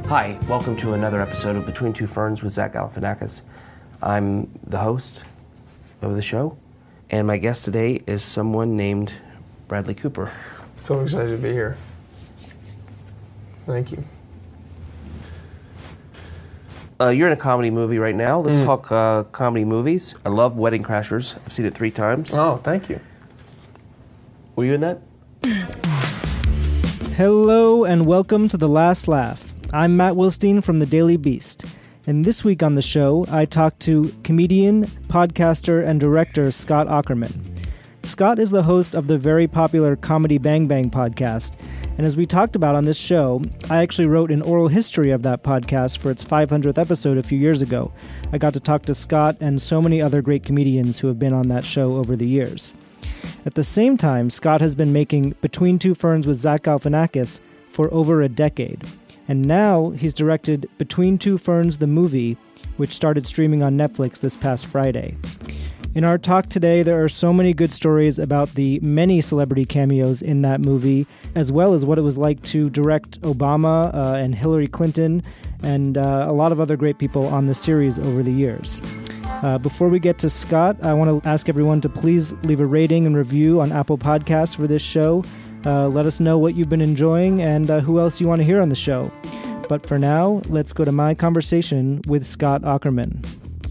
Hi, welcome to another episode of Between Two Ferns with Zach Galifianakis. I'm the host of the show, and my guest today is someone named Bradley Cooper. So excited to be here. Thank you. You're in a comedy movie right now. Let's talk comedy movies. I love Wedding Crashers. I've seen it 3 times. Oh, thank you. Were you in that? Hello and welcome to The Last Laugh. I'm Matt Wilstein from The Daily Beast. And this week on the show, I talked to comedian, podcaster, and director Scott Aukerman. Scott is the host of the very popular Comedy Bang Bang podcast. And as we talked about on this show, I actually wrote an oral history of that podcast for its 500th episode a few years ago. I got to talk to Scott and so many other great comedians who have been on that show over the years. At the same time, Scott has been making Between Two Ferns with Zach Galifianakis for over a decade. And now he's directed Between Two Ferns the movie, which started streaming on Netflix this past Friday. In our talk today, there are so many good stories about the many celebrity cameos in that movie, as well as what it was like to direct Obama and Hillary Clinton, and a lot of other great people on the series over the years. Before we get to Scott, I want to ask everyone to please leave a rating and review on Apple Podcasts for this show. Let us know what you've been enjoying and who else you want to hear on the show. But for now, let's go to my conversation with Scott Aukerman.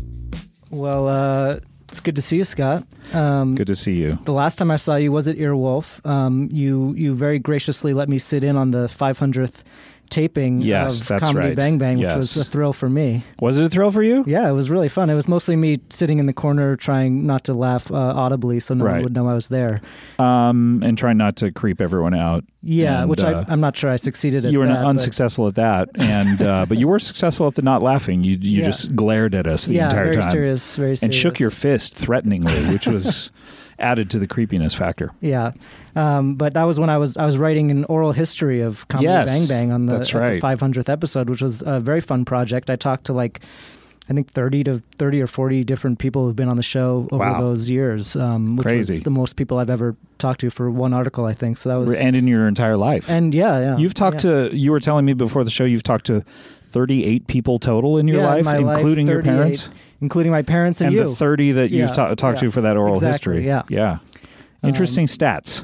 Well, it's good to see you, Scott. Good to see you. The last time I saw you was at Earwolf. You very graciously let me sit in on the 500th taping of Comedy Bang Bang, which was a thrill for me. Was it a thrill for you? Yeah, it was really fun. It was mostly me sitting in the corner trying not to laugh audibly so no one would know I was there. And trying not to creep everyone out. Yeah, and, which I'm not sure I succeeded at. You were unsuccessful at that, and but you were successful at the not laughing. You just glared at us the entire time. Very serious. And shook your fist threateningly, which was added to the creepiness factor. Yeah. But that was when I was writing an oral history of Comedy Bang Bang on the 500th episode, which was a very fun project. I talked to I think 30 or 40 different people who've been on the show over those years, which Crazy. was the most people I've ever talked to for one article, I think. So that was, and in your entire life. And you've talked to. You were telling me before the show you've talked to 38 people total in your life, including your parents, including my parents and you. And the 30 that you've talked to for that oral history. Yeah. Interesting stats.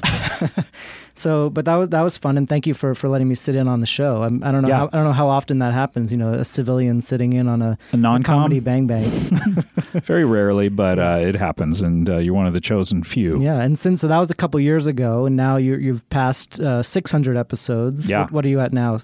So, but that was fun, and thank you for letting me sit in on the show. I don't know how often that happens. You know, a civilian sitting in on a Comedy Bang Bang. Very rarely, but it happens, and you're one of the chosen few. Yeah, and so that was a couple years ago, and now you've passed 600 episodes. Yeah. What are you at now?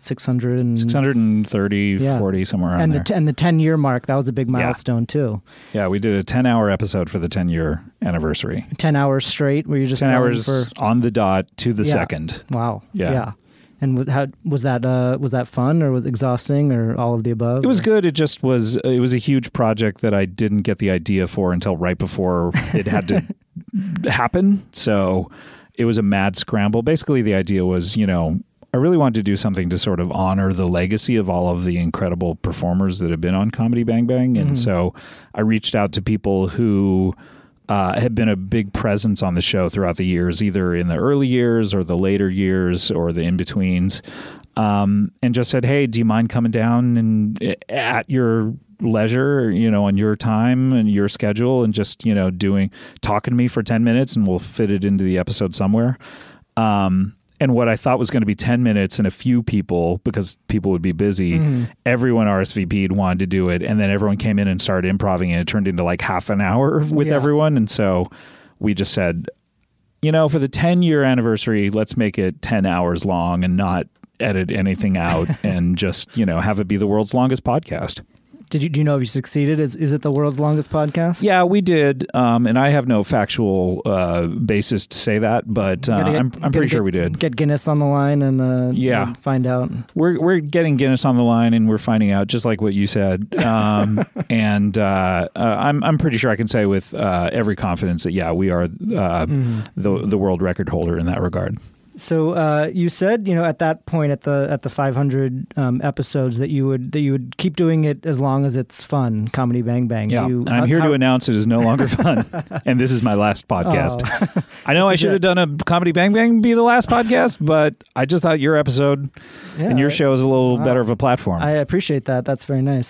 630, 40, somewhere around there. And the 10-year mark, that was a big milestone too. Yeah, we did a 10-hour episode for the 10-year anniversary. 10 hours straight, where you just 10 hours on the dot to the second. Wow. Yeah. And how was that fun, or was it exhausting, or all of the above? It was good. It just was. It was a huge project that I didn't get the idea for until right before it had to happen. So it was a mad scramble. Basically, the idea was, I really wanted to do something to sort of honor the legacy of all of the incredible performers that have been on Comedy Bang Bang, and so I reached out to people who had been a big presence on the show throughout the years, either in the early years or the later years or the in-betweens, and just said, hey, do you mind coming down and at your leisure, on your time and your schedule, and just, talking to me for 10 minutes and we'll fit it into the episode somewhere. And what I thought was going to be 10 minutes and a few people, because people would be busy, everyone RSVP'd, wanted to do it. And then everyone came in and started improvising, and it turned into like half an hour with everyone. And so we just said, for the 10-year anniversary, let's make it 10 hours long and not edit anything out and just, have it be the world's longest podcast. Do you know if you succeeded? Is it the world's longest podcast? Yeah, we did, and I have no factual basis to say that, but I'm pretty sure we did. Get Guinness on the line and find out. We're getting Guinness on the line, and we're finding out, just like what you said. And I'm pretty sure I can say with every confidence that we are the world record holder in that regard. So you said, at that point at the 500 episodes that you would keep doing it as long as it's fun. Comedy Bang Bang. Yeah, and I'm here to announce it is no longer fun, and this is my last podcast. Oh. I know I should have done a Comedy Bang Bang be the last podcast, but I just thought your episode and your show is a little better of a platform. I appreciate that. That's very nice.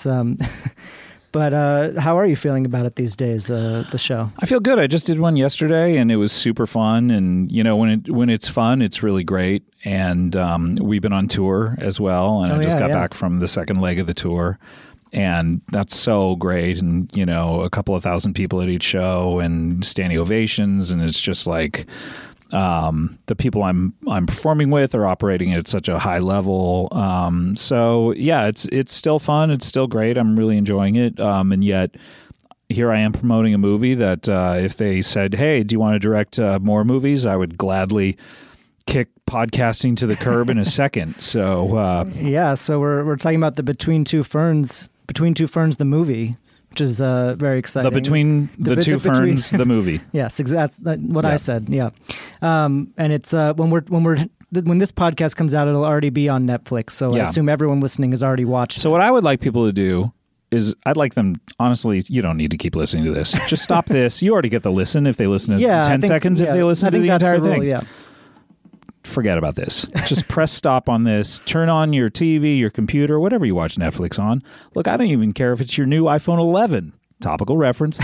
But how are you feeling about it these days, the show? I feel good. I just did one yesterday, and it was super fun. And, when it's fun, it's really great. And we've been on tour as well, and I just got back from the second leg of the tour. And that's so great. And, a couple of thousand people at each show and standing ovations. And it's just like the people I'm performing with are operating at such a high level. So yeah, it's still fun. It's still great. I'm really enjoying it. And yet here I am promoting a movie that if they said, hey, do you want to direct more movies? I would gladly kick podcasting to the curb in a second. So so we're talking about the Between Two Ferns, the movie, which is very exciting. Between Two Ferns, the movie. Yes, exactly. That's what I said. Yeah, and it's when this podcast comes out, it'll already be on Netflix. So I assume everyone listening has already watched. So what I would like people to do is, I'd like them, honestly, you don't need to keep listening to this. Just stop this. You already get the listen if they listen to 10 seconds. If they listen to the entire thing. Yeah. Forget about this. Just press stop on this. Turn on your TV, your computer, whatever you watch Netflix on. Look, I don't even care if it's your new iPhone 11. Topical reference.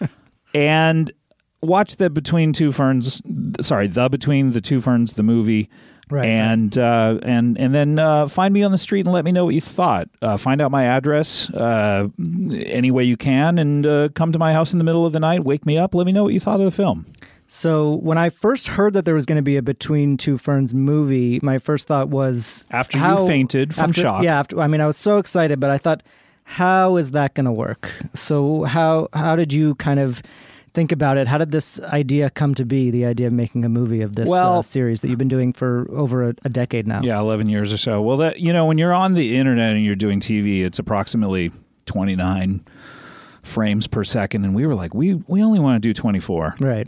And watch the Between the Between the Two Ferns, the movie. Right. And then find me on the street and let me know what you thought. Find out my address any way you can, and come to my house in the middle of the night. Wake me up. Let me know what you thought of the film. So when I first heard that there was going to be a Between Two Ferns movie, my first thought was... After you fainted from shock. Yeah, I was so excited, but I thought, how is that going to work? So how did you kind of think about it? How did this idea come to be, the idea of making a movie of this series that you've been doing for over a decade now? Yeah, 11 years or so. Well, that when you're on the internet and you're doing TV, it's approximately 29 frames per second, and we were like, we only want to do 24. Right.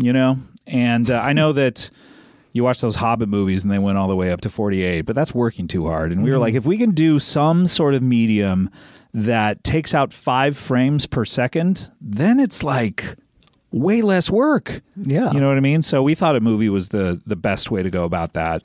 And I know that you watch those Hobbit movies and they went all the way up to 48, but that's working too hard. And we were like, if we can do some sort of medium that takes out 5 frames per second, then it's like way less work. Yeah. You know what I mean? So we thought a movie was the best way to go about that.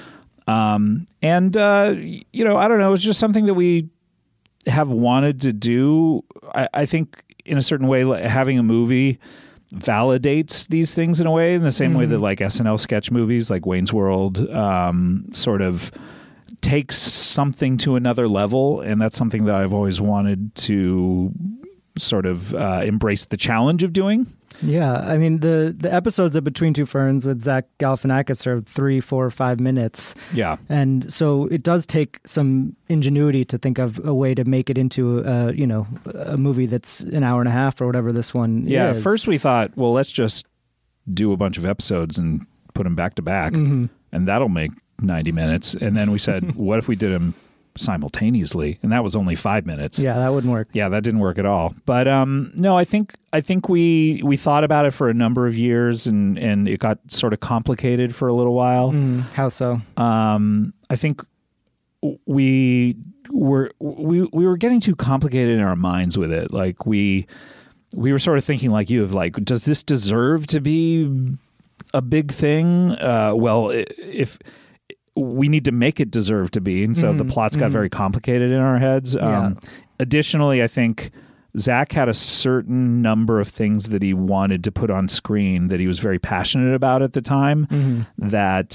I don't know, it's just something that we have wanted to do. I think in a certain way, having a movie validates these things in a way, in the same way that like SNL sketch movies like Wayne's World sort of takes something to another level. And that's something that I've always wanted to sort of embrace the challenge of doing. Yeah, I mean, the episodes of Between Two Ferns with Zach Galifianakis are 3, 4, 5 minutes. Yeah. And so it does take some ingenuity to think of a way to make it into a movie that's an hour and a half or whatever this one is. Yeah, first we thought, well, let's just do a bunch of episodes and put them back to back, and that'll make 90 minutes. And then we said, what if we did them simultaneously? And that was only 5 minutes. Yeah, that wouldn't work. Yeah, that didn't work at all. But no, I think we thought about it for a number of years, and it got sort of complicated for a little while. How so? I think we were getting too complicated in our minds with it. Like we were sort of thinking like you, of like, does this deserve to be a big thing? Well, if we need to make it deserve to be. And so the plots got very complicated in our heads. Additionally, I think Zach had a certain number of things that he wanted to put on screen that he was very passionate about at the time that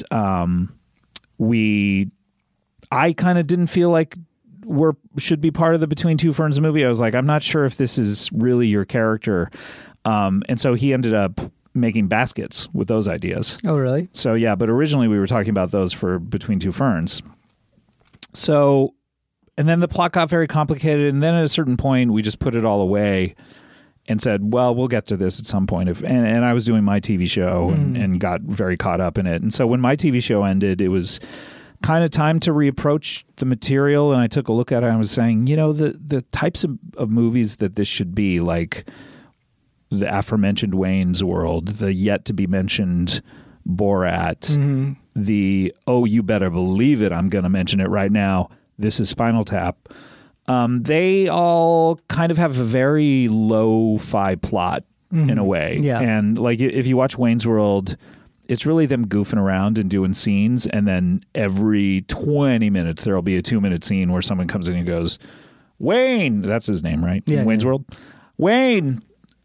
I kind of didn't feel like should be part of the Between Two Ferns movie. I was like, I'm not sure if this is really your character. And so he ended up making baskets with those ideas. Oh, really? So, yeah, but originally we were talking about those for Between Two Ferns. So, and then the plot got very complicated, and then at a certain point we just put it all away and said, well, we'll get to this at some point. And I was doing my TV show and got very caught up in it. And so when my TV show ended, it was kind of time to reapproach the material, and I took a look at it and I was saying, the types of movies that this should be, like the aforementioned Wayne's World, the yet to be mentioned Borat, the you better believe it, I'm going to mention it right now, This is Spinal Tap. They all kind of have a very lo-fi plot in a way. Yeah. And like if you watch Wayne's World, it's really them goofing around and doing scenes, and then every 20 minutes there'll be a 2-minute scene where someone comes in and goes, Wayne, that's his name, right? Yeah, In Wayne's World. Wayne,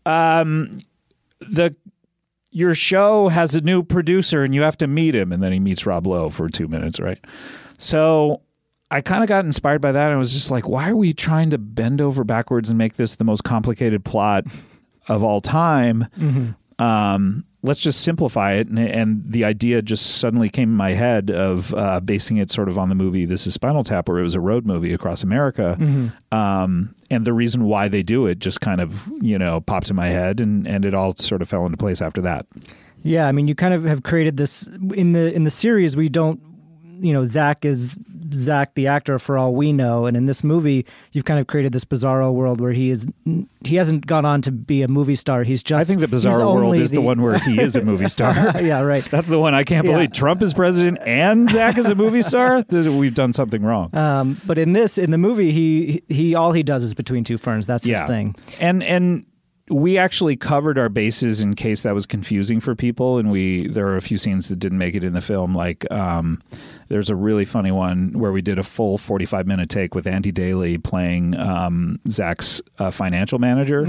your show has a new producer and you have to meet him. And then he meets Rob Lowe for 2 minutes, right? So I kind of got inspired by that. And I was just like, why are we trying to bend over backwards and make this the most complicated plot of all time? Let's just simplify it. And the idea just suddenly came in my head of basing it sort of on the movie This is Spinal Tap, where it was a road movie across America. And the reason why they do it just kind of, popped in my head, and it all sort of fell into place after that. Yeah, I mean, you kind of have created this in the series. We don't, Zach is Zach the actor for all we know, and in this movie, you've kind of created this bizarro world where he hasn't gone on to be a movie star. He's just. I think the bizarro world is the one where he is a movie star. Yeah, right. That's the one I can't believe. Trump is president and Zach is a movie star. We've done something wrong. But in the movie, he all he does is Between Two Ferns. That's his thing. And we actually covered our bases in case that was confusing for people, and there are a few scenes that didn't make it in the film. Like there's a really funny one where we did a full 45-minute take with Andy Daly playing Zach's financial manager,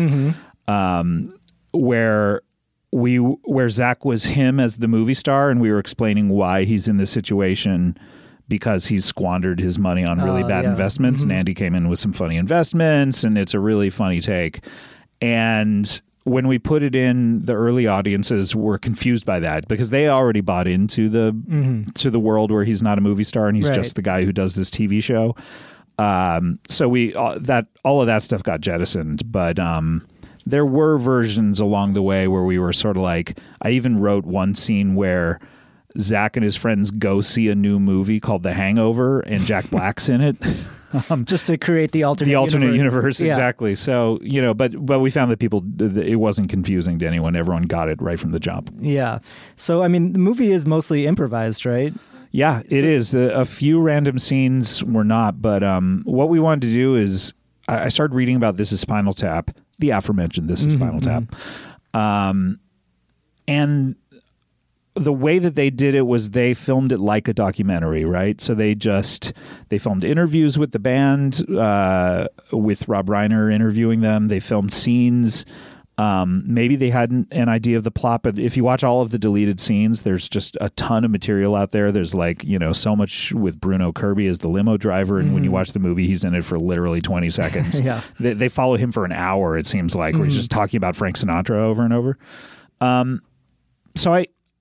where Zach was him as the movie star, and we were explaining why he's in this situation because he's squandered his money on really bad investments, and Andy came in with some funny investments, and it's a really funny take. And when we put it in, the early audiences were confused by that because they already bought into the world where he's not a movie star and he's just the guy who does this TV show. So all of that stuff got jettisoned, but there were versions along the way where we were sort of like, I even wrote one scene where Zach and his friends go see a new movie called The Hangover, and Jack Black's in it. Just to create the alternate universe. Exactly. So, but we found that it wasn't confusing to anyone. Everyone got it right from the jump. Yeah. So, I mean, the movie is mostly improvised, right? Yeah, it is. A few random scenes were not, but what we wanted to do is I started reading about This is Spinal Tap, the aforementioned This is Spinal Tap. And the way that they did it was they filmed it like a documentary, right? So they filmed interviews with the band, with Rob Reiner interviewing them. They filmed scenes. Maybe they had an idea of the plot, but if you watch all of the deleted scenes, there's just a ton of material out there. There's so much with Bruno Kirby as the limo driver, and when you watch the movie, he's in it for literally 20 seconds. They follow him for an hour, it seems like, where he's just talking about Frank Sinatra over and over. So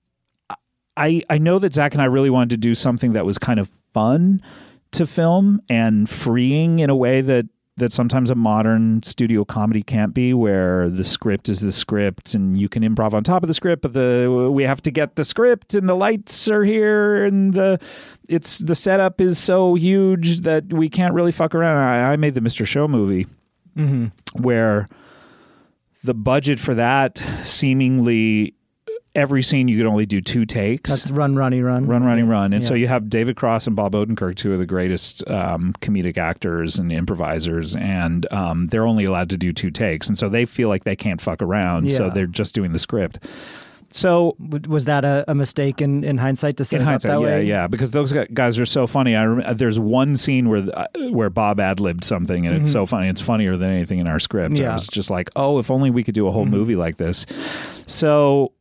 I know that Zach and I really wanted to do something that was kind of fun to film and freeing in a way that sometimes a modern studio comedy can't be, where the script is the script and you can improv on top of the script, but we have to get the script and the lights are here and the setup is so huge that we can't really fuck around. I made the Mr. Show movie where the budget for that seemingly every scene you could only do 2 takes. That's Run, Ronnie, Run. Run, Ronnie, Run. And so you have David Cross and Bob Odenkirk, 2 of the greatest comedic actors and improvisers, and they're only allowed to do 2 takes. And so they feel like they can't fuck around, so they're just doing the script. So was that a mistake in hindsight to set it up that way? Yeah, because those guys are so funny. I remember there's one scene where Bob ad-libbed something, and it's so funny. It's funnier than anything in our script. I was just like, oh, if only we could do a whole movie like this. So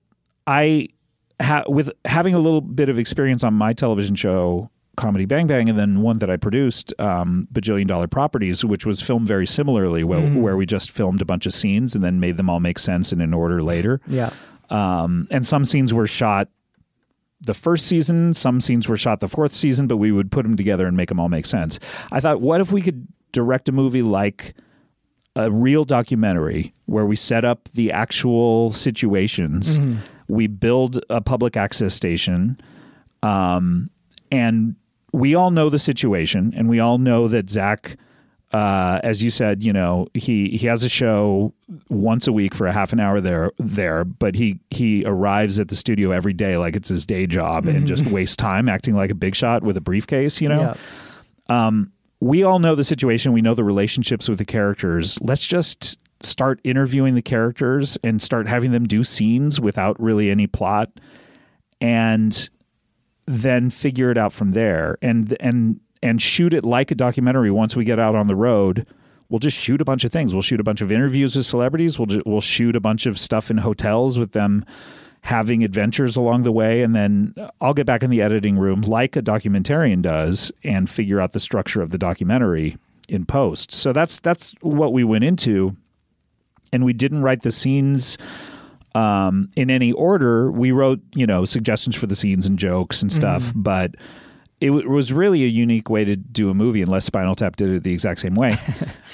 with having a little bit of experience on my television show, Comedy Bang Bang, and then one that I produced, Bajillion Dollar Properties, which was filmed very similarly, where we just filmed a bunch of scenes and then made them all make sense and in order later. Yeah. And some scenes were shot the first season, some scenes were shot the 4th season, but we would put them together and make them all make sense. I thought, what if we could direct a movie like a real documentary where we set up the actual situations, we build a public access station, and we all know the situation, and we all know that Zach as you said, he has a show once a week for a half an hour there, but he arrives at the studio every day like it's his day job and just wastes time acting like a big shot with a briefcase, Yeah. We all know the situation. We know the relationships with the characters. Let's just start interviewing the characters and start having them do scenes without really any plot, and then figure it out from there. And shoot it like a documentary. Once we get out on the road, we'll just shoot a bunch of things. We'll shoot a bunch of interviews with celebrities. We'll shoot a bunch of stuff in hotels with them having adventures along the way, and then I'll get back in the editing room like a documentarian does and figure out the structure of the documentary in post. So that's what we went into, and we didn't write the scenes in any order. We wrote, suggestions for the scenes and jokes and stuff, but it was really a unique way to do a movie, unless Spinal Tap did it the exact same way.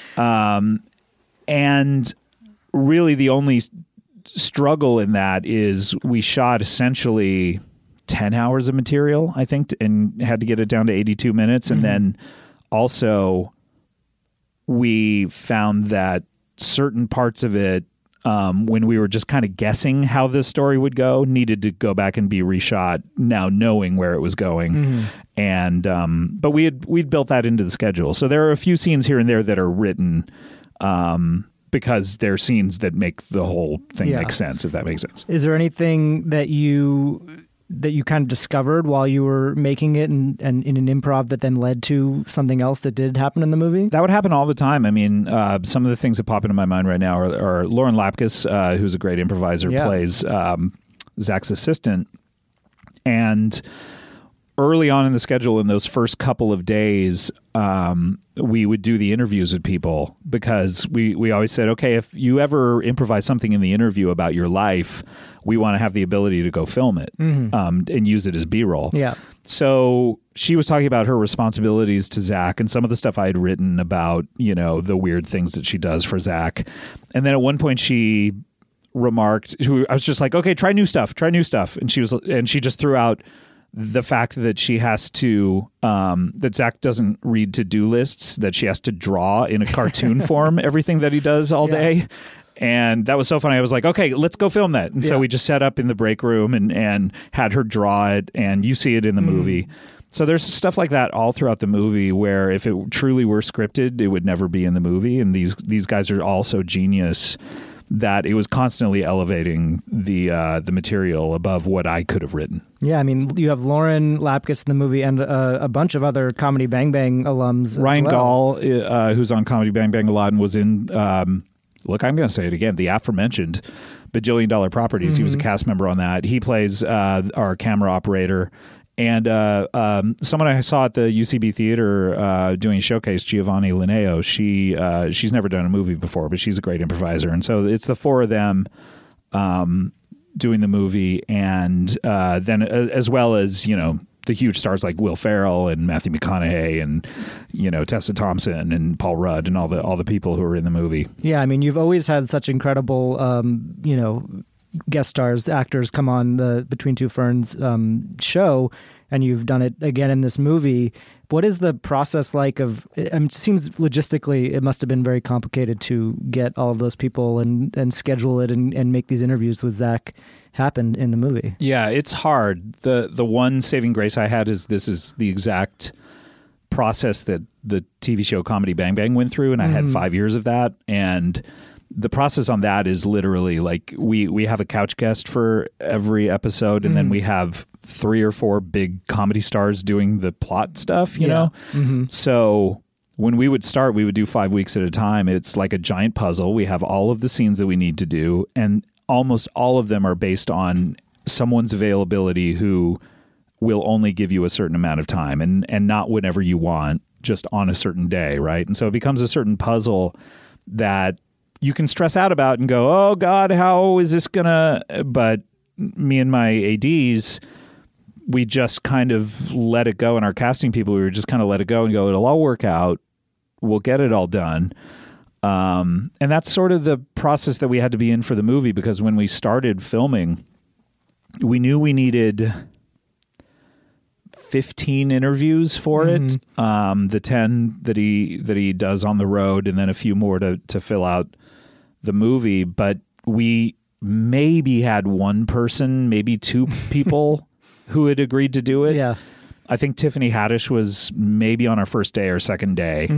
And really the only struggle in that is we shot essentially 10 hours of material, I think, and had to get it down to 82 minutes. And then also we found that certain parts of it, when we were just kind of guessing how this story would go, needed to go back and be reshot now knowing where it was going. And but we'd built that into the schedule. So there are a few scenes here and there that are written because they're scenes that make the whole thing make sense, if that makes sense. Is there anything that you kind of discovered while you were making it and in an improv that then led to something else that did happen in the movie? That would happen all the time. I mean, some of the things that pop into my mind right now are Lauren Lapkus, who's a great improviser, plays Zach's assistant. And early on in the schedule, in those first couple of days, we would do the interviews with people because we always said, okay, if you ever improvise something in the interview about your life, we want to have the ability to go film it and use it as B-roll. Yeah. So she was talking about her responsibilities to Zach and some of the stuff I had written about, the weird things that she does for Zach. And then at one point she remarked, I was just like, okay, try new stuff. And she just threw out the fact that she has to, that Zach doesn't read to-do lists, that she has to draw in a cartoon form everything that he does all day. And that was so funny. I was like, okay, let's go film that. And so we just set up in the break room and had her draw it, and you see it in the movie. So there's stuff like that all throughout the movie where if it truly were scripted, it would never be in the movie. And these guys are all so genius that it was constantly elevating the material above what I could have written. Yeah, I mean, you have Lauren Lapkus in the movie and a bunch of other Comedy Bang Bang alums. Ryan as well. Gall, who's on Comedy Bang Bang a lot and was in, look, I'm going to say it again, the aforementioned Bajillion Dollar Properties. He was a cast member on that. He plays our camera operator. And someone I saw at the UCB Theater doing a showcase, Giovanni Linneo, she's never done a movie before, but she's a great improviser. And so it's the four of them doing the movie, and then as well as, the huge stars like Will Ferrell and Matthew McConaughey and, Tessa Thompson and Paul Rudd and all the people who are in the movie. Yeah, I mean, you've always had such incredible, guest stars, actors come on the Between Two Ferns show, and you've done it again in this movie. What is the process like it seems logistically it must have been very complicated to get all of those people and schedule it and make these interviews with Zach happen in the movie? Yeah, it's hard. The one saving grace I had is this is the exact process that the TV show Comedy Bang Bang went through, and I had 5 years of that. And the process on that is literally like we have a couch guest for every episode, and then we have 3 or 4 big comedy stars doing the plot stuff, you know? So when we would start, we would do 5 weeks at a time. It's like a giant puzzle. We have all of the scenes that we need to do, and almost all of them are based on someone's availability who will only give you a certain amount of time and not whenever you want, just on a certain day, right? And so it becomes a certain puzzle that you can stress out about and go, oh God, how is this gonna, but me and my ADs, we just kind of let it go. And our casting people, we were just kind of let it go and go, it'll all work out. We'll get it all done. And that's sort of the process that we had to be in for the movie, because when we started filming, we knew we needed 15 interviews for it. The 10 that he does on the road, and then a few more to fill out the movie. But we maybe had one person, maybe two people who had agreed to do it. Yeah. I think Tiffany Haddish was maybe on our first day or second day.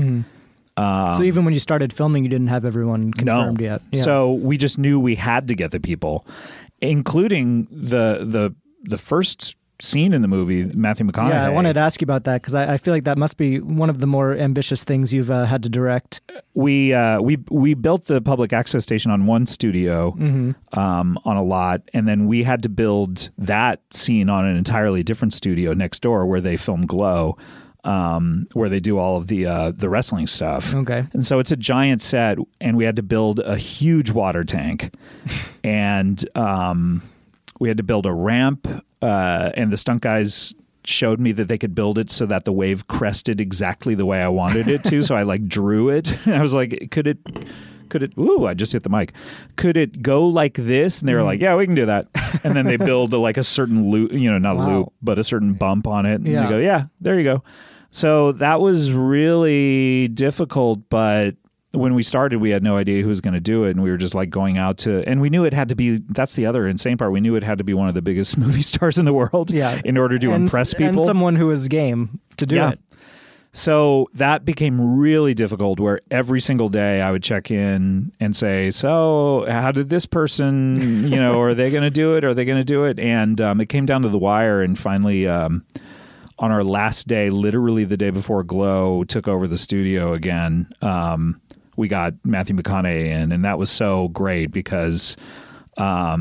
So even when you started filming, you didn't have everyone confirmed yet. Yeah. So we just knew we had to get the people, including the first scene in the movie, Matthew McConaughey. Yeah, I wanted to ask you about that because I feel like that must be one of the more ambitious things you've had to direct. We built the public access station on one studio on a lot, and then we had to build that scene on an entirely different studio next door where they film Glow, where they do all of the wrestling stuff. Okay. And so it's a giant set, and we had to build a huge water tank, and we had to build a ramp. And the stunt guys showed me that they could build it so that the wave crested exactly the way I wanted it to. So I like drew it. And I was like, could it, ooh, I just hit the mic. Could it go like this? And they were like, yeah, we can do that. And then they build like a certain loop, not a loop, but a certain bump on it. And they go, yeah, there you go. So that was really difficult, but when we started, we had no idea who was going to do it, and we were just like going out to, and we knew it had to be, that's the other insane part, we knew it had to be one of the biggest movie stars in the world in order to impress people. And someone who was game to do it. So that became really difficult, where every single day I would check in and say, so how did this person, are they going to do it? Are they going to do it? And it came down to the wire, and finally, on our last day, literally the day before Glow took over the studio again, we got Matthew McConaughey in, and that was so great because, I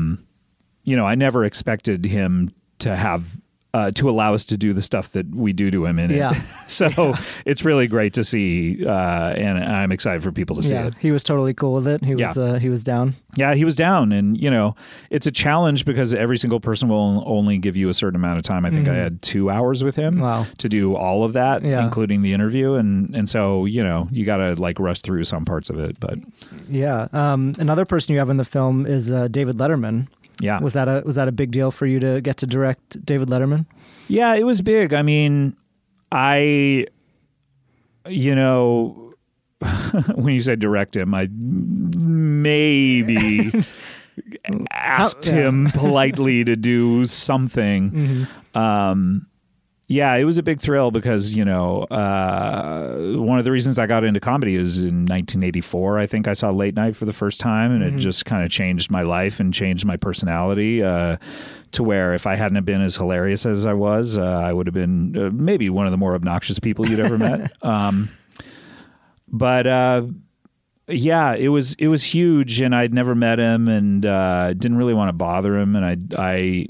never expected him to have to allow us to do the stuff that we do to him in it. So it's really great to see, and I'm excited for people to see it. He was totally cool with it. He was down. Yeah, he was down, and it's a challenge because every single person will only give you a certain amount of time. I think I had 2 hours with him to do all of that, including the interview, and so you got to like rush through some parts of it. But another person you have in the film is David Letterman. Yeah. Was that a big deal for you to get to direct David Letterman? Yeah, it was big. I mean, when you say direct him, I maybe asked him politely to do something. It was a big thrill because, one of the reasons I got into comedy is in 1984. I think I saw Late Night for the first time, and it just kind of changed my life and changed my personality to where if I hadn't have been as hilarious as I was, I would have been maybe one of the more obnoxious people you'd ever met. It was huge, and I'd never met him, and didn't really want to bother him, and I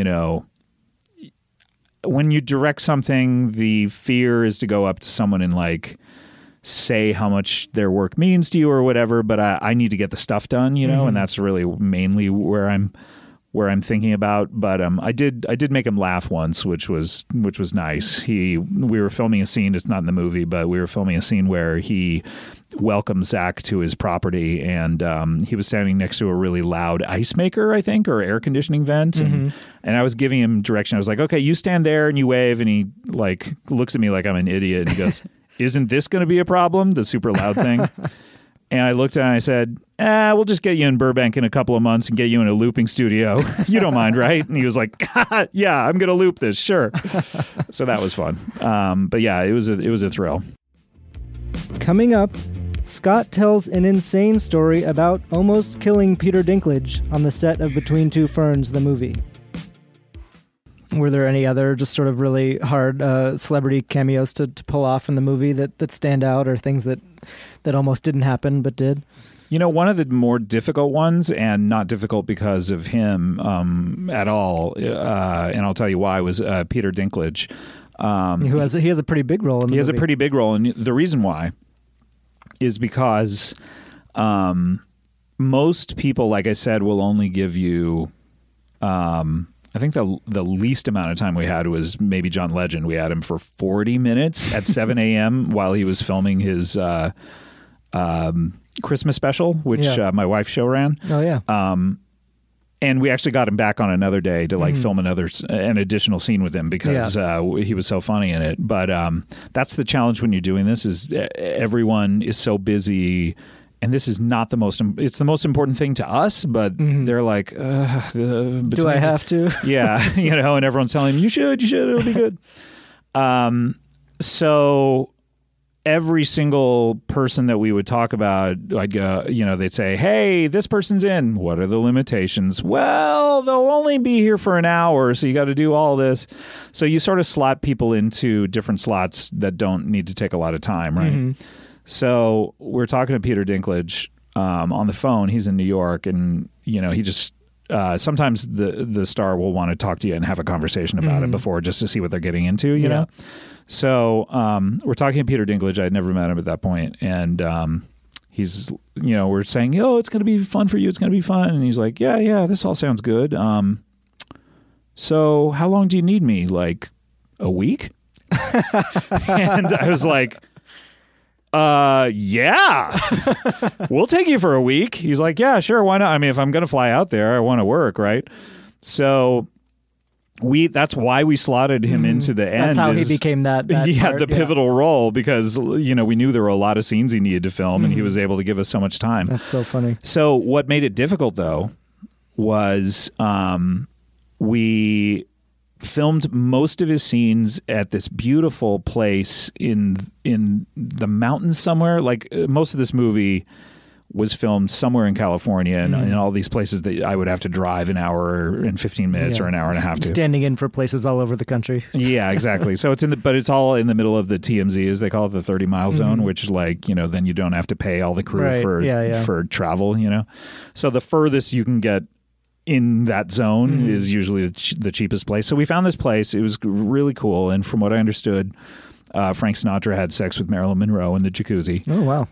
when you direct something, the fear is to go up to someone and like say how much their work means to you or whatever, but I need to get the stuff done, and that's really mainly where I'm thinking about. But I did make him laugh once, which was nice. We were filming a scene, it's not in the movie, but we were filming a scene where he welcomed Zach to his property, and he was standing next to a really loud ice maker, I think, or air conditioning vent, and I was giving him direction. I was like, okay, you stand there and you wave, and he like looks at me like I'm an idiot, and he goes, isn't this going to be a problem, the super loud thing? And I looked at it and I said, we'll just get you in Burbank in a couple of months and get you in a looping studio. You don't mind, right? And he was like, yeah, I'm going to loop this, sure. So that was fun. But yeah, it was a thrill. Coming up, Scott tells an insane story about almost killing Peter Dinklage on the set of Between Two Ferns, the movie. Were there any other just sort of really hard celebrity cameos to pull off in the movie that stand out, or things that almost didn't happen but did? One of the more difficult ones, and not difficult because of him at all, and I'll tell you why, was Peter Dinklage. He has a pretty big role in the movie. He has a pretty big role, and the reason why is because most people, like I said, will only give you... I think the least amount of time we had was maybe John Legend. We had him for 40 minutes at 7 a.m. while he was filming his Christmas special, which my wife's show ran. Oh, yeah. And we actually got him back on another day to like film an additional scene with him because he was so funny in it. But that's the challenge when you're doing this is everyone is so busy, and this is not the most. It's the most important thing to us, but they're like, do I have to? Yeah, and everyone's telling him you should, it'll be good. So every single person that we would talk about, I'd go, they'd say, hey, this person's in. What are the limitations? Well, they'll only be here for an hour, so you got to do all this. So you sort of slot people into different slots that don't need to take a lot of time, right? So we're talking to Peter Dinklage on the phone. He's in New York, and, he just... sometimes the star will want to talk to you and have a conversation about it before, just to see what they're getting into, you know? So we're talking to Peter Dinklage. I had never met him at that point. And he's, we're saying, it's going to be fun for you. It's going to be fun. And he's like, yeah, this all sounds good. So how long do you need me? Like a week? And I was like, yeah, we'll take you for a week. He's like, yeah, sure. Why not? I mean, if I'm going to fly out there, I want to work. Right. So that's why we slotted him into the end. That's how he became that part, the pivotal role, because, we knew there were a lot of scenes he needed to film and he was able to give us so much time. That's so funny. So what made it difficult though was, we filmed most of his scenes at this beautiful place in the mountains somewhere. Like most of this movie was filmed somewhere in California and in all these places that I would have to drive an hour and 15 minutes or an hour and a half to. Standing in for places all over the country. Yeah, exactly. So it's all in the middle of the TMZ, as they call it, the 30-mile zone, which then you don't have to pay all the crew for travel, So the furthest you can get in that zone is usually the cheapest place. So we found this place. It was really cool. And from what I understood, Frank Sinatra had sex with Marilyn Monroe in the jacuzzi. Oh, wow.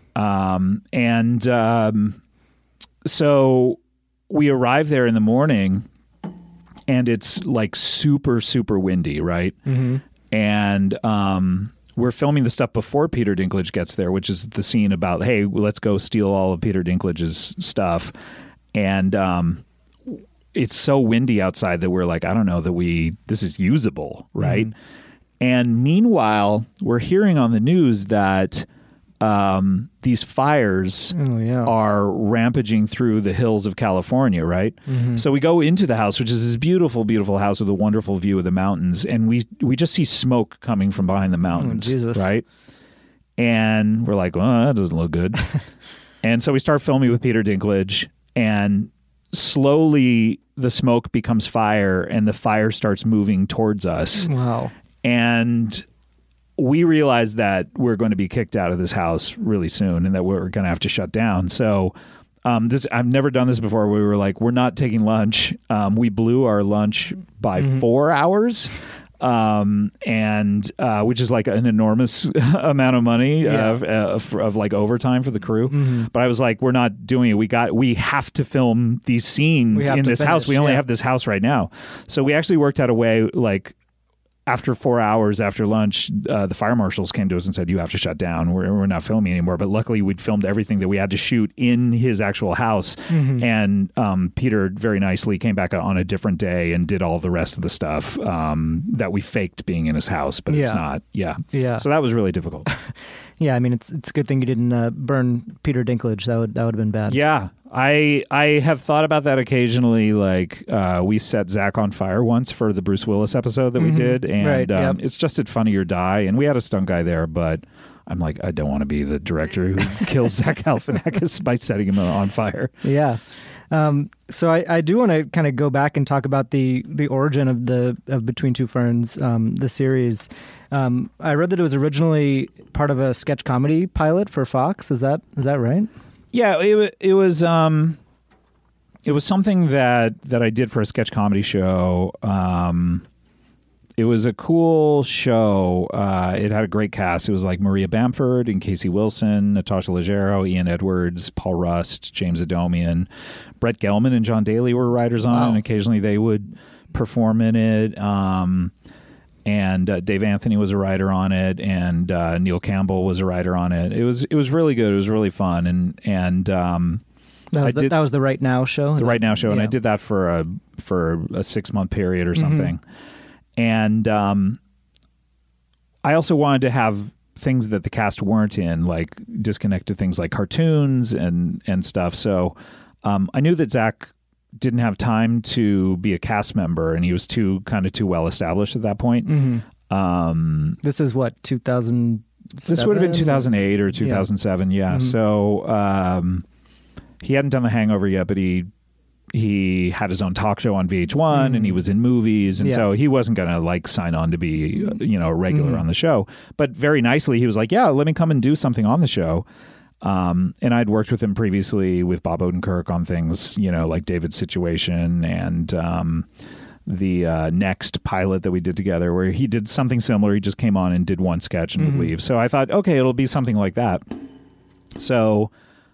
So we arrived there in the morning, and it's like super, super windy, right? And we're filming the stuff before Peter Dinklage gets there, which is the scene about, hey, let's go steal all of Peter Dinklage's stuff. And it's so windy outside that we're like, I don't know that this is usable, right? And meanwhile, we're hearing on the news that these fires are rampaging through the hills of California, right? So we go into the house, which is this beautiful, beautiful house with a wonderful view of the mountains, and we just see smoke coming from behind the mountains, right? And we're like, well, that doesn't look good. And so we start filming with Peter Dinklage, and slowly the smoke becomes fire, and the fire starts moving towards us. Wow. And we realized that we're going to be kicked out of this house really soon and that we're going to have to shut down. So I've never done this before. We were like, we're not taking lunch. We blew our lunch by 4 hours. Which is like an enormous amount of money of like overtime for the crew. But I was like, we're not doing it. We have to film these scenes in this house. We only have this house right now. So we actually worked out a way, like after 4 hours after lunch, the fire marshals came to us and said, you have to shut down. We're not filming anymore. But luckily we'd filmed everything that we had to shoot in his actual house. And Peter very nicely came back on a different day and did all the rest of the stuff that we faked being in his house, but it's not. Yeah. So that was really difficult. Yeah, I mean, it's a good thing you didn't burn Peter Dinklage. That would have been bad. Yeah, I have thought about that occasionally. Like we set Zach on fire once for the Bruce Willis episode that we did, and it's just at Funny or Die, and we had a stunt guy there, but I'm like, I don't want to be the director who kills Zach Galifianakis by setting him on fire. Yeah. So I do want to kind of go back and talk about the origin of Between Two Ferns, the series. I read that it was originally part of a sketch comedy pilot for Fox. Is that right? Yeah, it was something that I did for a sketch comedy show. It was a cool show. It had a great cast. It was like Maria Bamford and Casey Wilson, Natasha Leggero, Ian Edwards, Paul Rust, James Adomian, Brett Gelman and John Daly were writers on it, and occasionally they would perform in it. And Dave Anthony was a writer on it, and Neil Campbell was a writer on it. It was really good. It was really fun, and That was the Right Now show? The Right Now show, and I did that for a 6-month period or something. And I also wanted to have things that the cast weren't in, like disconnected things like cartoons and stuff. So I knew that Zach didn't have time to be a cast member, and he was too well established at that point. This is what, 2000? This would have been 2008 or 2007. Yeah. So he hadn't done The Hangover yet, but he had his own talk show on VH1 and he was in movies. And so he wasn't going to like sign on to be, a regular on the show. But very nicely, he was like, yeah, let me come and do something on the show. And I'd worked with him previously with Bob Odenkirk on things, like David's Situation and the Next pilot that we did together, where he did something similar. He just came on and did one sketch and would leave. So I thought, okay, it'll be something like that. So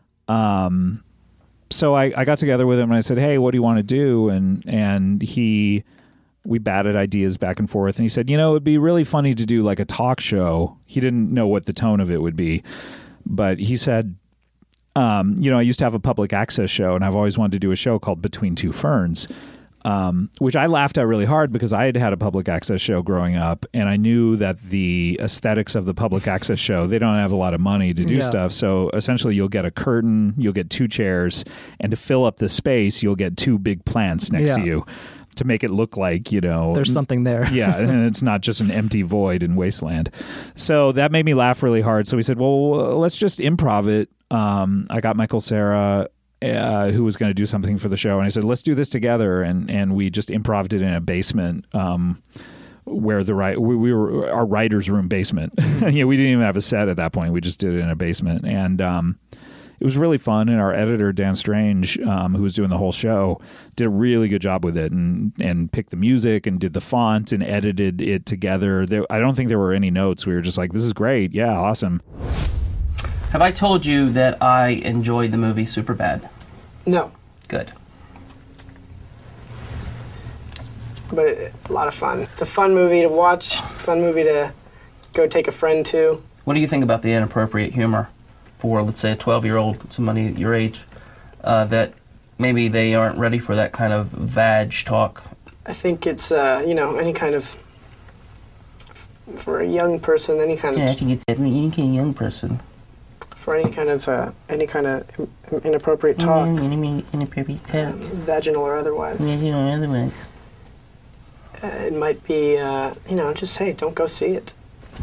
I got together with him and I said, hey, what do you want to do? And we batted ideas back and forth. And he said, it would be really funny to do like a talk show. He didn't know what the tone of it would be. But he said, I used to have a public access show, and I've always wanted to do a show called Between Two Ferns, which I laughed at really hard because I had a public access show growing up, and I knew that the aesthetics of the public access show, they don't have a lot of money to do stuff. So essentially you'll get a curtain, you'll get 2 chairs, and to fill up the space, you'll get 2 big plants next to you to make it look like, there's something there. Yeah, and it's not just an empty void and wasteland. So that made me laugh really hard. So we said, well, let's just improv it. I got Michael Cera, who was going to do something for the show, and I said, let's do this together. And we just improv'd it in a basement, where we were our writer's room basement. We didn't even have a set at that point. We just did it in a basement. And it was really fun, and our editor, Dan Strange, who was doing the whole show, did a really good job with it and picked the music and did the font and edited it together. I don't think there were any notes. We were just like, this is great. Yeah, awesome. Have I told you that I enjoyed the movie Superbad? No, Good. but a lot of fun. It's a fun movie to watch, fun movie to go take a friend to. What do you think about the inappropriate humor for, let's say, a 12-year-old, somebody your age, that maybe they aren't ready for that kind of vag talk? I think it's, any kind of, for a young person, any kind Yeah, I of, think it's any kind of young person. for any kind of inappropriate talk, Inappropriate talk. vaginal or otherwise. Otherwise. It might be, just, hey, don't go see it.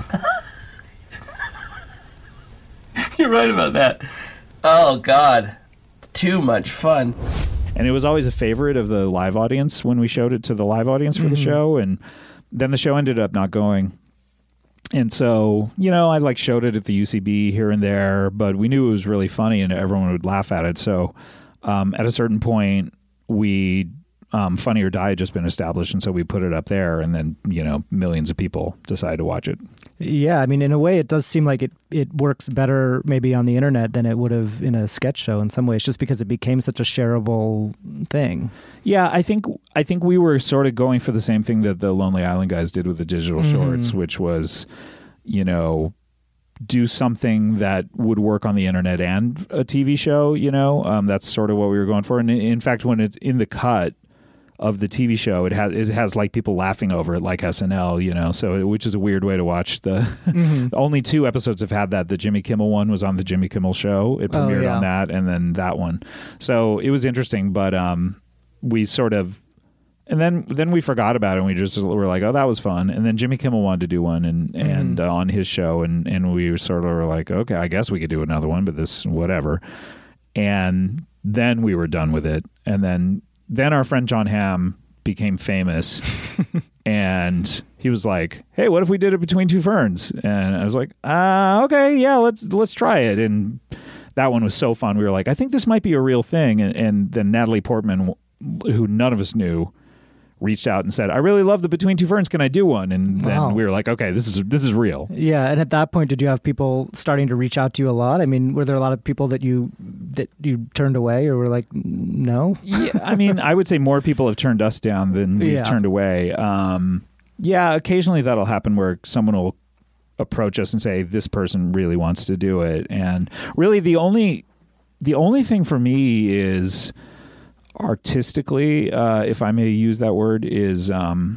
You're right about that. Oh, God. Too much fun. And it was always a favorite of the live audience when we showed it to the live audience for the show. And then the show ended up not going. And so, I showed it at the UCB here and there, but we knew it was really funny and everyone would laugh at it. So at a certain point, Funny or Die had just been established, and so we put it up there, and then, millions of people decided to watch it. Yeah, I mean, in a way, it does seem like it works better maybe on the internet than it would have in a sketch show in some ways, just because it became such a shareable thing. Yeah, I think we were sort of going for the same thing that the Lonely Island guys did with the digital shorts, which was, do something that would work on the internet and a TV show, that's sort of what we were going for. And in fact, when it's in the cut of the TV show, it has like people laughing over it, like SNL, so which is a weird way to watch the. Only 2 episodes have had that. The Jimmy Kimmel one was on the Jimmy Kimmel show. It premiered on that, and then that one. So it was interesting, but we sort of, and then we forgot about it, and we just were like, oh, that was fun. And then Jimmy Kimmel wanted to do one, and on his show, and we sort of were like, okay, I guess we could do another one, but this whatever. And then we were done with it, and then our friend John Hamm became famous, and he was like, hey, what if we did it Between Two Ferns? And I was like, okay, yeah, let's try it. And that one was so fun. We were like, I think this might be a real thing. And then Natalie Portman, who none of us knew, reached out and said, I really love the Between Two Ferns. Can I do one? And then we were like, okay, this is real. Yeah. And at that point, did you have people starting to reach out to you a lot? I mean, were there a lot of people that you turned away or were like, no? Yeah. I mean, I would say more people have turned us down than we've turned away. Yeah. Occasionally that'll happen where someone will approach us and say, this person really wants to do it. And really the only The only thing for me is artistically, if I may use that word, is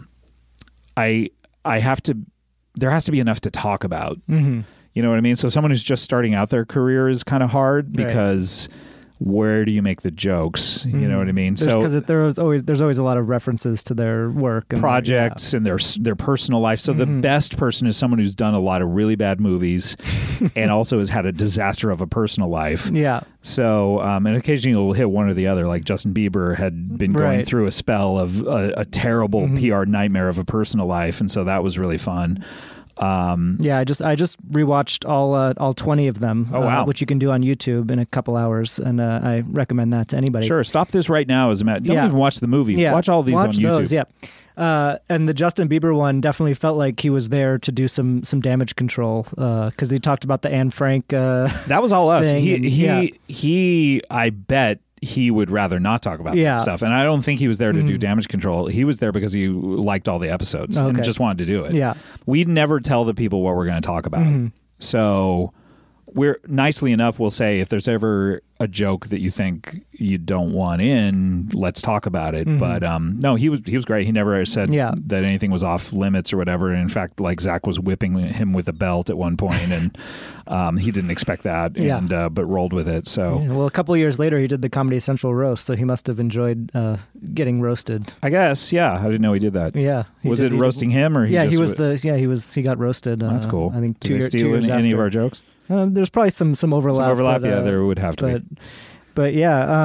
I have to. There has to be enough to talk about. Mm-hmm. You know what I mean? So someone who's just starting out their career is kind of hard Right. because where do you make the jokes? You know what I mean? Because there's always a lot of references to their work and projects and their personal life. So the best person is someone who's done a lot of really bad movies and also has had a disaster of a personal life. Yeah. So, and occasionally you'll hit one or the other. Like Justin Bieber had been going Right. through a spell of a terrible PR nightmare of a personal life, and so that was really fun. Yeah, I just rewatched all 20 of them. Oh, wow. Which you can do on YouTube in a couple hours, and I recommend that to anybody. Sure, stop this right now. As a matter, don't Yeah. even watch the movie. Yeah, Watch all these on YouTube. Those, yeah. And the Justin Bieber one definitely felt like he was there to do some damage control because he talked about the Anne Frank. That was all us. thing, He. I bet he would rather not talk about Yeah. that stuff, and I don't think he was there to do damage control. He was there because he liked all the episodes and Okay. just wanted to do it. Yeah. We'd never tell the people what we're going to talk about. So we're nicely enough, we'll say if there's ever a joke that you think you don't want in, let's talk about it. But no, he was great. He never said Yeah. that anything was off limits or whatever. And in fact, like Zach was whipping him with a belt at one point, and he didn't expect that, Yeah. and but rolled with it. So Yeah, well, a couple of years later, he did the Comedy Central roast, so he must have enjoyed getting roasted. I guess, yeah, I didn't know he did that. Yeah, Was it roasting him, or he Yeah, just he got roasted. That's cool. I think Did they steal years any after. of our jokes? There's probably some overlap. Some overlap, but, yeah, there would have to be. But yeah,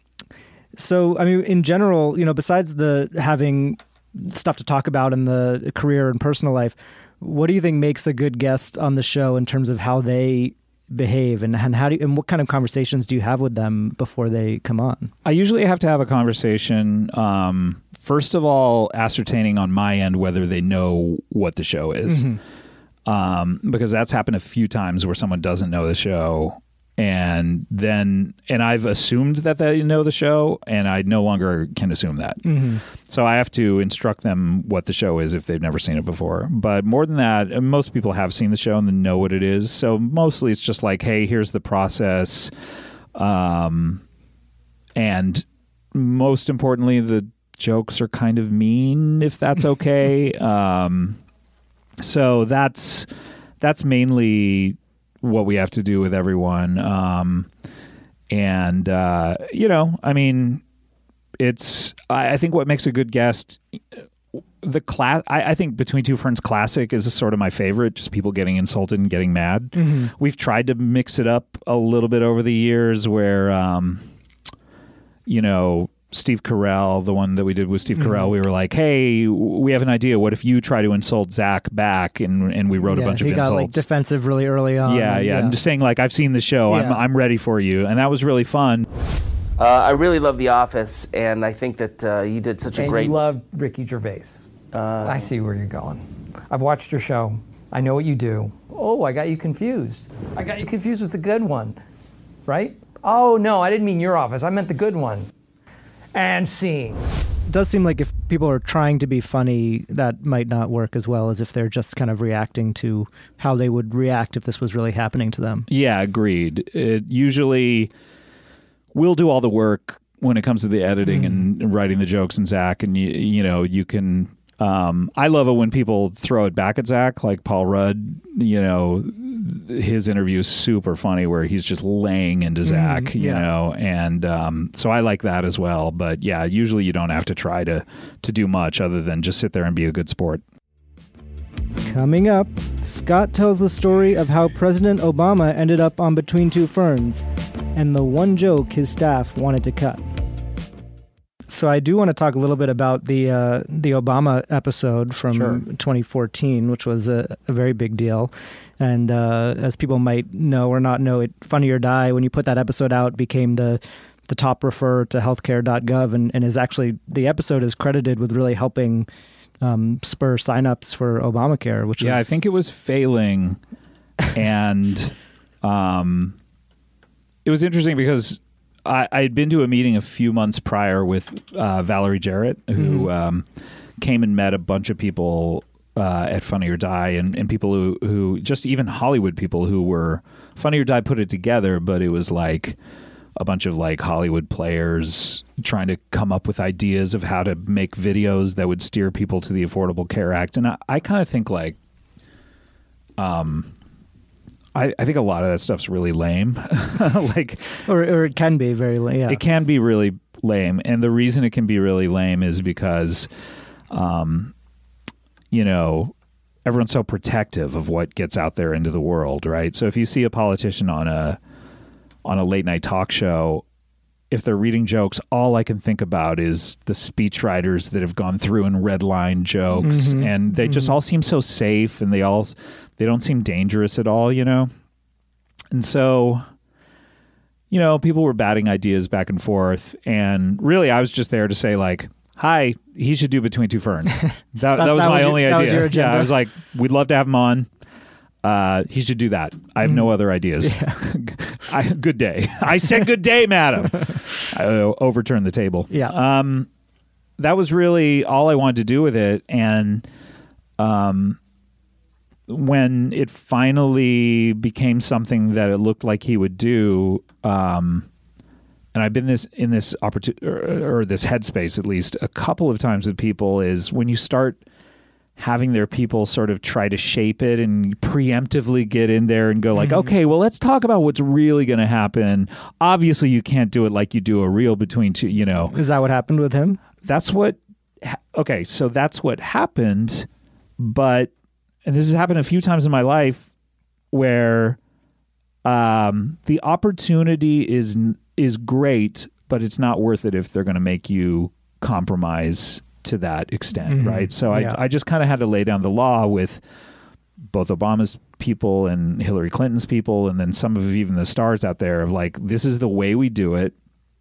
so I mean, in general, besides the having stuff to talk about in the career and personal life, what do you think makes a good guest on the show in terms of how they behave and how do you, and what kind of conversations do you have with them before they come on? I usually have to have a conversation. First of all, ascertaining on my end whether they know what the show is, because that's happened a few times where someone doesn't know the show, and I've assumed that they know the show, and I no longer can assume that. So I have to instruct them what the show is if they've never seen it before. But more than that, most people have seen the show and they know what it is. So mostly it's just like, hey, here's the process, and most importantly, the jokes are kind of mean, if that's okay. So that's mainly what we have to do with everyone. I mean, I think what makes a good guest, I think Between Two Ferns Classic is sort of my favorite, just people getting insulted and getting mad. We've tried to mix it up a little bit over the years where, Steve Carell, the one that we did with Steve Carell, we were like, hey, we have an idea. What if you try to insult Zach back? And we wrote a bunch of insults. He got defensive really early on. Yeah. I'm just saying, I've seen the show. Yeah. I'm ready for you. And that was really fun. I really love The Office, and I think that you did such a great... You love Ricky Gervais. I see where you're going. I've watched your show. I know what you do. Oh, I got you confused. I got you confused with the good one, right? Oh, no, I didn't mean your office. I meant the good one. And scene. It does seem like if people are trying to be funny, that might not work as well as if they're just kind of reacting to how they would react if this was really happening to them. Yeah, agreed. It usually, we'll do all the work when it comes to the editing and writing the jokes, and Zach, and you can. I love it when people throw it back at Zach, like Paul Rudd. His interview is super funny where he's just laying into Zach, and so I like that as well. But yeah, usually you don't have to try to do much other than just sit there and be a good sport. Coming up, Scott tells the story of how President Obama ended up on Between Two Ferns and the one joke his staff wanted to cut. So I do want to talk a little bit about the Obama episode from 2014, which was a very big deal. And as people might know or not know, Funny or Die, when you put that episode out, became the top refer to healthcare.gov, and is actually, the episode is credited with really helping spur signups for Obamacare, which I think it was failing. And it was interesting because I had been to a meeting a few months prior with Valerie Jarrett, who came and met a bunch of people at Funny or Die, and people who just even Hollywood people who were Funny or Die put it together, but it was like a bunch of like Hollywood players trying to come up with ideas of how to make videos that would steer people to the Affordable Care Act. And I kind of think like, I think a lot of that stuff's really lame. Like, or it can be very lame. Yeah. It can be really lame. And the reason it can be really lame is because, you know, everyone's so protective of what gets out there into the world, right? So if you see a politician on a late night talk show, if they're reading jokes, all I can think about is the speechwriters that have gone through and redlined jokes, and they just all seem so safe, and they don't seem dangerous at all, you know? And so, you know, people were batting ideas back and forth, and really I was just there to say like, hi, he should do Between Two Ferns. That was my only idea. Was your agenda. Yeah, I was like, we'd love to have him on. He should do that. I have no other ideas. Yeah. Good day. I said good day, madam. I overturned the table. Yeah. That was really all I wanted to do with it. And when it finally became something that it looked like he would do, and I've been in this opportunity or this headspace at least a couple of times with people, is when you start having their people sort of try to shape it and preemptively get in there and go like, okay, well, let's talk about what's really going to happen. Obviously, you can't do it like you do a real Between Two, you know. Is that what happened with him? That's what happened. But, and this has happened a few times in my life where the opportunity is great, but it's not worth it if they're going to make you compromise to that extent, right? So I just kind of had to lay down the law with both Obama's people and Hillary Clinton's people, and then some of even the stars out there of like, this is the way we do it.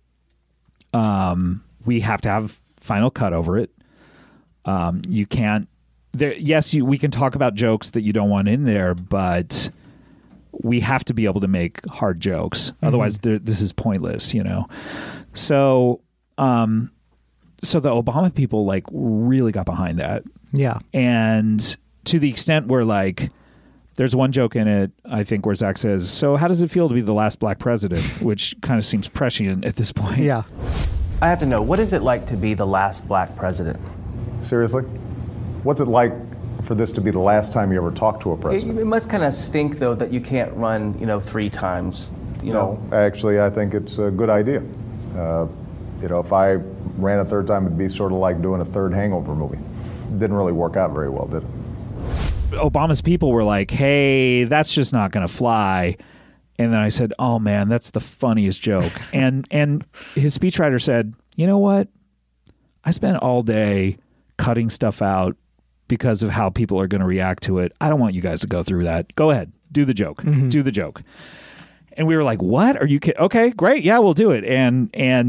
We have to have final cut over it. You can't. We can talk about jokes that you don't want in there, but we have to be able to make hard jokes. Otherwise, this is pointless, you know. So the Obama people like really got behind that. Yeah. And to the extent where like there's one joke in it, I think, where Zach says, so how does it feel to be the last black president? Which kind of seems prescient at this point. Yeah. I have to know, what is it like to be the last black president? Seriously? What's it like for this to be the last time you ever talked to a president? It must kind of stink, though, that you can't run, 3 times. No, actually, I think it's a good idea. If I ran a third time, it'd be sort of like doing a third Hangover movie. Didn't really work out very well, did it? Obama's people were like, hey, that's just not going to fly. And then I said, oh, man, that's the funniest joke. and his speechwriter said, you know what? I spent all day cutting stuff out because of how people are going to react to it. I don't want you guys to go through that. Go ahead. Do the joke. Do the joke. And we were like, what? Are you kidding? Okay, great. Yeah, we'll do it. And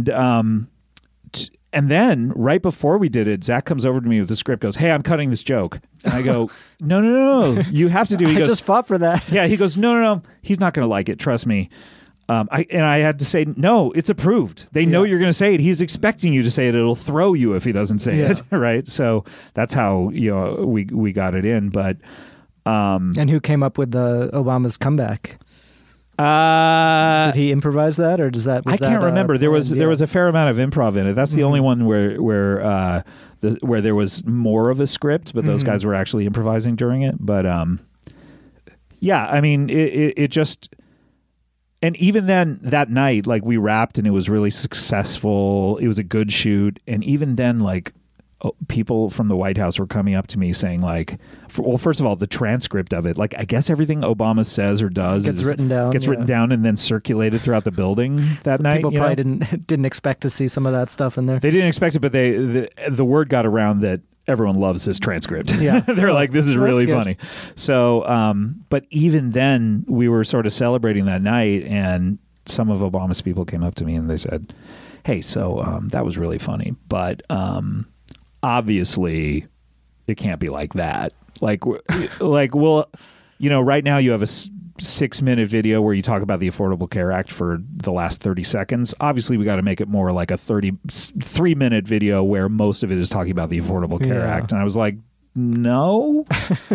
then right before we did it, Zach comes over to me with the script, goes, hey, I'm cutting this joke. And I go, no. You have to do it. He goes, I just fought for that. Yeah, he goes, no. He's not going to like it. Trust me. I had to say, no, it's approved. They know you're going to say it. He's expecting you to say it. It'll throw you if he doesn't say it. Right. So that's how, we got it in. But and who came up with the Obama's comeback? Did he improvise that, or does that? I can't remember. There was a fair amount of improv in it. That's the only one where there was more of a script, but those guys were actually improvising during it. But yeah, I mean, it just. And even then, that night, like, we wrapped and it was really successful. It was a good shoot. And even then, like, people from the White House were coming up to me saying, like, first of all, the transcript of it, like, I guess everything Obama says or does gets written down and then circulated throughout the building that night. People probably didn't expect to see some of that stuff in there. They didn't expect it, but the word got around that everyone loves this transcript. Yeah. They're like, this is really funny. So, but even then, we were sort of celebrating that night, and some of Obama's people came up to me and they said, hey, so that was really funny, but obviously it can't be like that. Like, well, right now you have a 6-minute video where you talk about the Affordable Care Act for the last 30 seconds. Obviously, we got to make it more like a 33-minute video where most of it is talking about the Affordable Care Act. And I was like, no,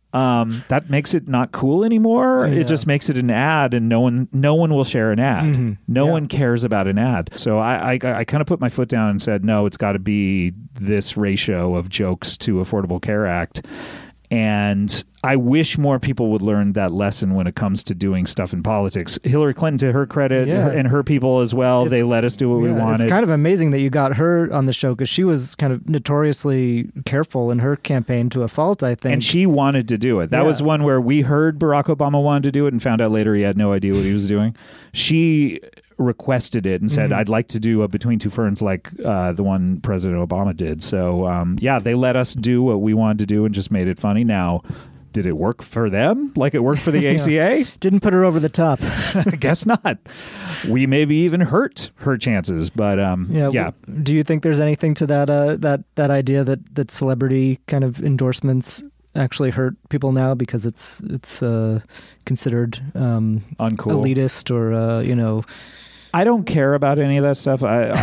that makes it not cool anymore. Yeah. It just makes it an ad, and no one will share an ad. Mm-hmm. No one cares about an ad. So I kind of put my foot down and said, no, it's got to be this ratio of jokes to Affordable Care Act. And I wish more people would learn that lesson when it comes to doing stuff in politics. Hillary Clinton, to her credit, and her people as well, they let us do what we wanted. It's kind of amazing that you got her on the show because she was kind of notoriously careful in her campaign to a fault, I think. And she wanted to do it. That was one where we heard Barack Obama wanted to do it and found out later he had no idea what he was doing. She requested it and said, I'd like to do a Between Two Ferns like the one President Obama did. So, they let us do what we wanted to do and just made it funny. Now, did it work for them like it worked for the ACA? Didn't put her over the top. I guess not. We maybe even hurt her chances, but Do you think there's anything to that idea that celebrity kind of endorsements actually hurt people now because it's considered uncool, elitist, or I don't care about any of that stuff.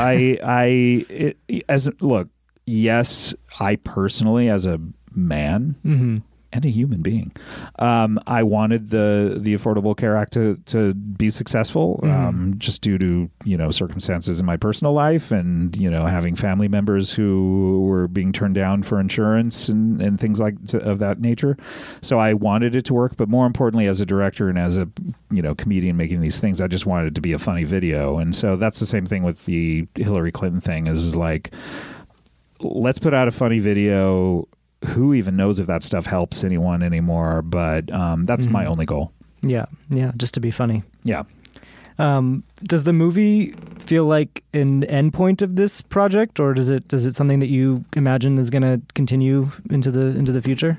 Yes, I personally, as a man and a human being, I wanted the Affordable Care Act to be successful, just due to circumstances in my personal life and having family members who were being turned down for insurance and things of that nature. So I wanted it to work, but more importantly, as a director and as a comedian making these things, I just wanted it to be a funny video. And so that's the same thing with the Hillary Clinton thing. Is like, let's put out a funny video. Who even knows if that stuff helps anyone anymore? But that's my only goal. Yeah, just to be funny. Yeah. Does the movie feel like an endpoint of this project, or does it something that you imagine is going to continue into the future?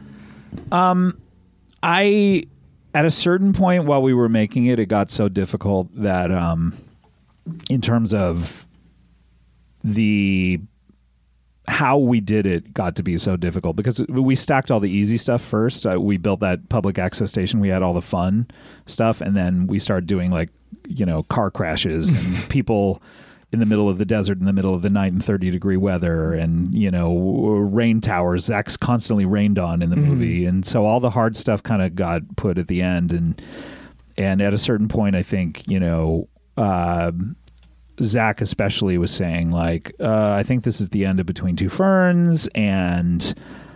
At a certain point while we were making it, it got so difficult that in terms of how we did it got to be so difficult because we stacked all the easy stuff first. We built that public access station. We had all the fun stuff. And then we started doing car crashes and people in the middle of the desert in the middle of the night in 30-degree weather and, rain towers. Zach's constantly rained on in the movie. And so all the hard stuff kind of got put at the end. And at a certain point, I think, Zach especially was saying I think this is the end of Between Two Ferns, and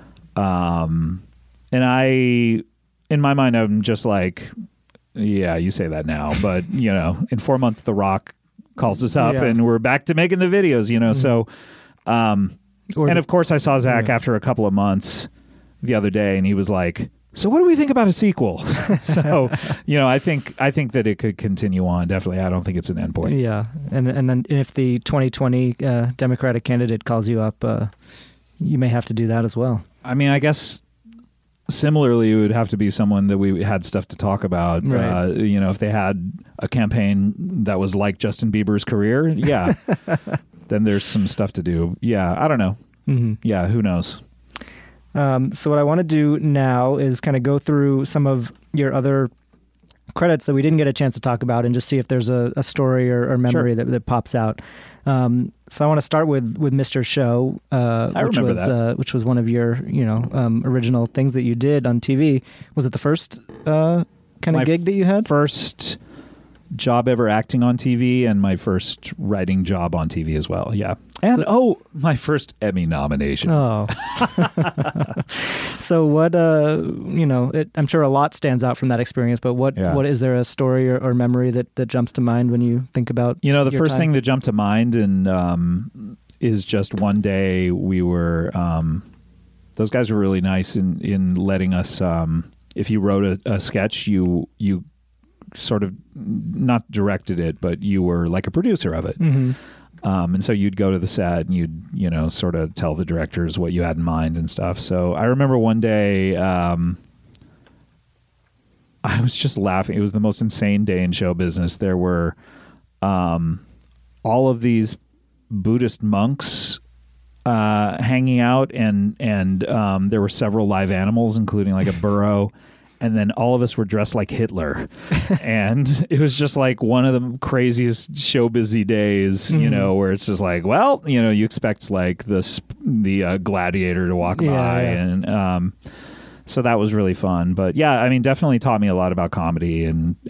I, in my mind, I'm just like, yeah, you say that now, but in 4 months, The Rock calls us up and we're back to making the videos, so, and of course I saw Zach after a couple of months the other day and he was like, so what do we think about a sequel? So, I think that it could continue on. Definitely. I don't think it's an endpoint. Yeah. And then if the 2020 Democratic candidate calls you up, you may have to do that as well. I mean, I guess similarly, it would have to be someone that we had stuff to talk about. Right. If they had a campaign that was like Justin Bieber's career, then there's some stuff to do. Yeah. I don't know. Yeah. Who knows? So what I want to do now is kind of go through some of your other credits that we didn't get a chance to talk about and just see if there's a story or memory that pops out. So I want to start with Mr. Show, which was one of your original things that you did on TV. Was it the first kind of gig that you had? First job ever acting on TV and my first writing job on TV as well. Yeah. And my first Emmy nomination. Oh. So what I'm sure a lot stands out from that experience, but what is there a story or memory that jumps to mind when you think about the first thing that jumped to mind and is just one day we were those guys were really nice in letting us if you wrote a sketch you sort of not directed it, but you were like a producer of it. And so you'd go to the set and you'd, sort of tell the directors what you had in mind and stuff. So I remember one day, I was just laughing. It was the most insane day in show business. There were, all of these Buddhist monks, hanging out and there were several live animals, including like a burro. And then all of us were dressed like Hitler. And it was just like one of the craziest show busy days, where it's just like, well, you expect like the gladiator to walk by. And So that was really fun. But yeah, I mean, definitely taught me a lot about comedy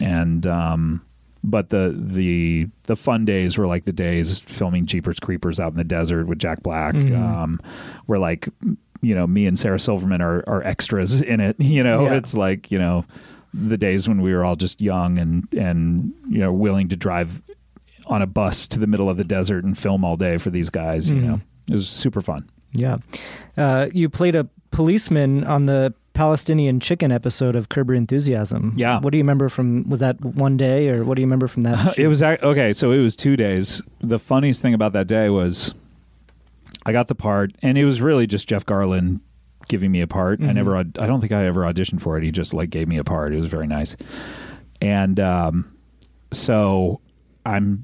but the fun days were like the days filming Jeepers Creepers out in the desert with Jack Black, where like, you know, me and Sarah Silverman are extras in it. You know, it's like, you know, the days when we were all just young and you know, willing to drive on a bus to the middle of the desert and film all day for these guys. You know, it was super fun. Yeah. You played a policeman on the Palestinian chicken episode of Curb Your Enthusiasm. Yeah. What do you remember was that one day, or what do you remember from that? It was, okay, so it was 2 days. The funniest thing about that day was I got the part, and it was really just Jeff Garland giving me a part. I don't think I ever auditioned for it. He just like gave me a part. It was very nice. And so I'm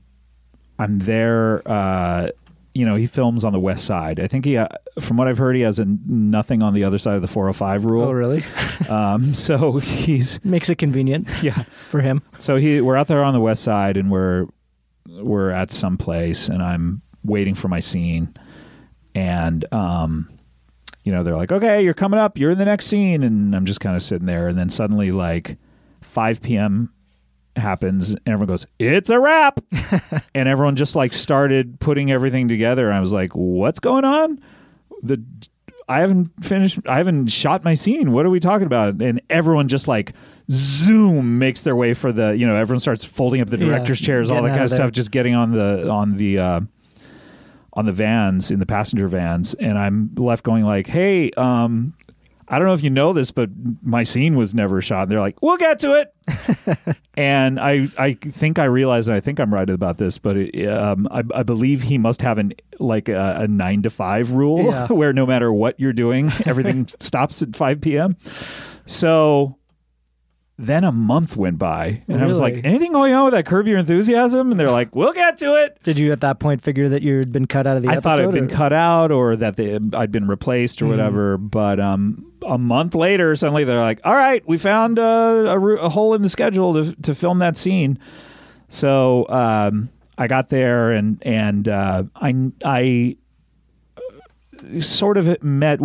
there, you know, he films on the West Side. I think he, from what I've heard, he has nothing on the other side of the 405 rule. Oh, really? So he's makes it convenient. Yeah, for him. So we're out there on the West Side, and we're at some place, and I'm waiting for my scene, and you know, they're like, "Okay, you're coming up. You're in the next scene," and I'm just kind of sitting there, and then suddenly, like, 5 p.m. happens and everyone goes, "It's a wrap." And everyone just like started putting everything together, and I was like, what's going on? I haven't shot my scene. What are we talking about? And everyone just like zoom makes their way for the, you know, everyone starts folding up the director's chairs, all that kind of stuff, just getting on the vans, in the passenger vans, and I'm left going like, hey, I don't know if you know this, but my scene was never shot. And they're like, we'll get to it. And I think I realized, and I think I'm right about this, but I believe he must have a 9 to 5 rule where no matter what you're doing, everything stops at 5 p.m. So then a month went by, and I was like, anything going on with that Curb Your Enthusiasm? And they're like, we'll get to it. Did you at that point figure that you had been cut out of the episode? I thought I'd been cut out, or that I'd been replaced or whatever. But a month later, suddenly they're like, all right, we found a hole in the schedule to film that scene. So I got there, and I sort of met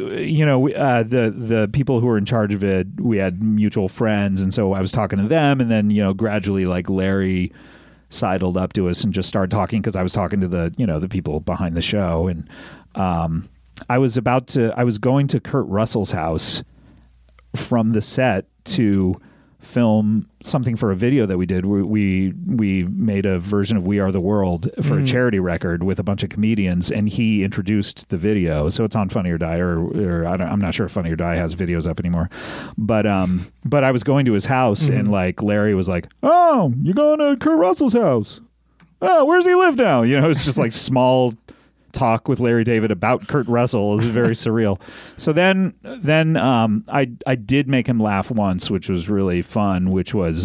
the people who were in charge of it. We had mutual friends, and so I was talking to them, and then, you know, gradually like Larry sidled up to us and just started talking, because I was talking to the people behind the show, and I was going to Kurt Russell's house from the set to film something for a video that we did. We made a version of We Are the World for a charity record with a bunch of comedians, and he introduced the video. So it's on Funny or Die, or I'm not sure if Funny or Die has videos up anymore. But I was going to his house, and like Larry was like, "Oh, you're going to Kurt Russell's house? Oh, where's he live now?" You know, it's just like small talk with Larry David about Kurt Russell is very surreal. So then I did make him laugh once, which was really fun, which was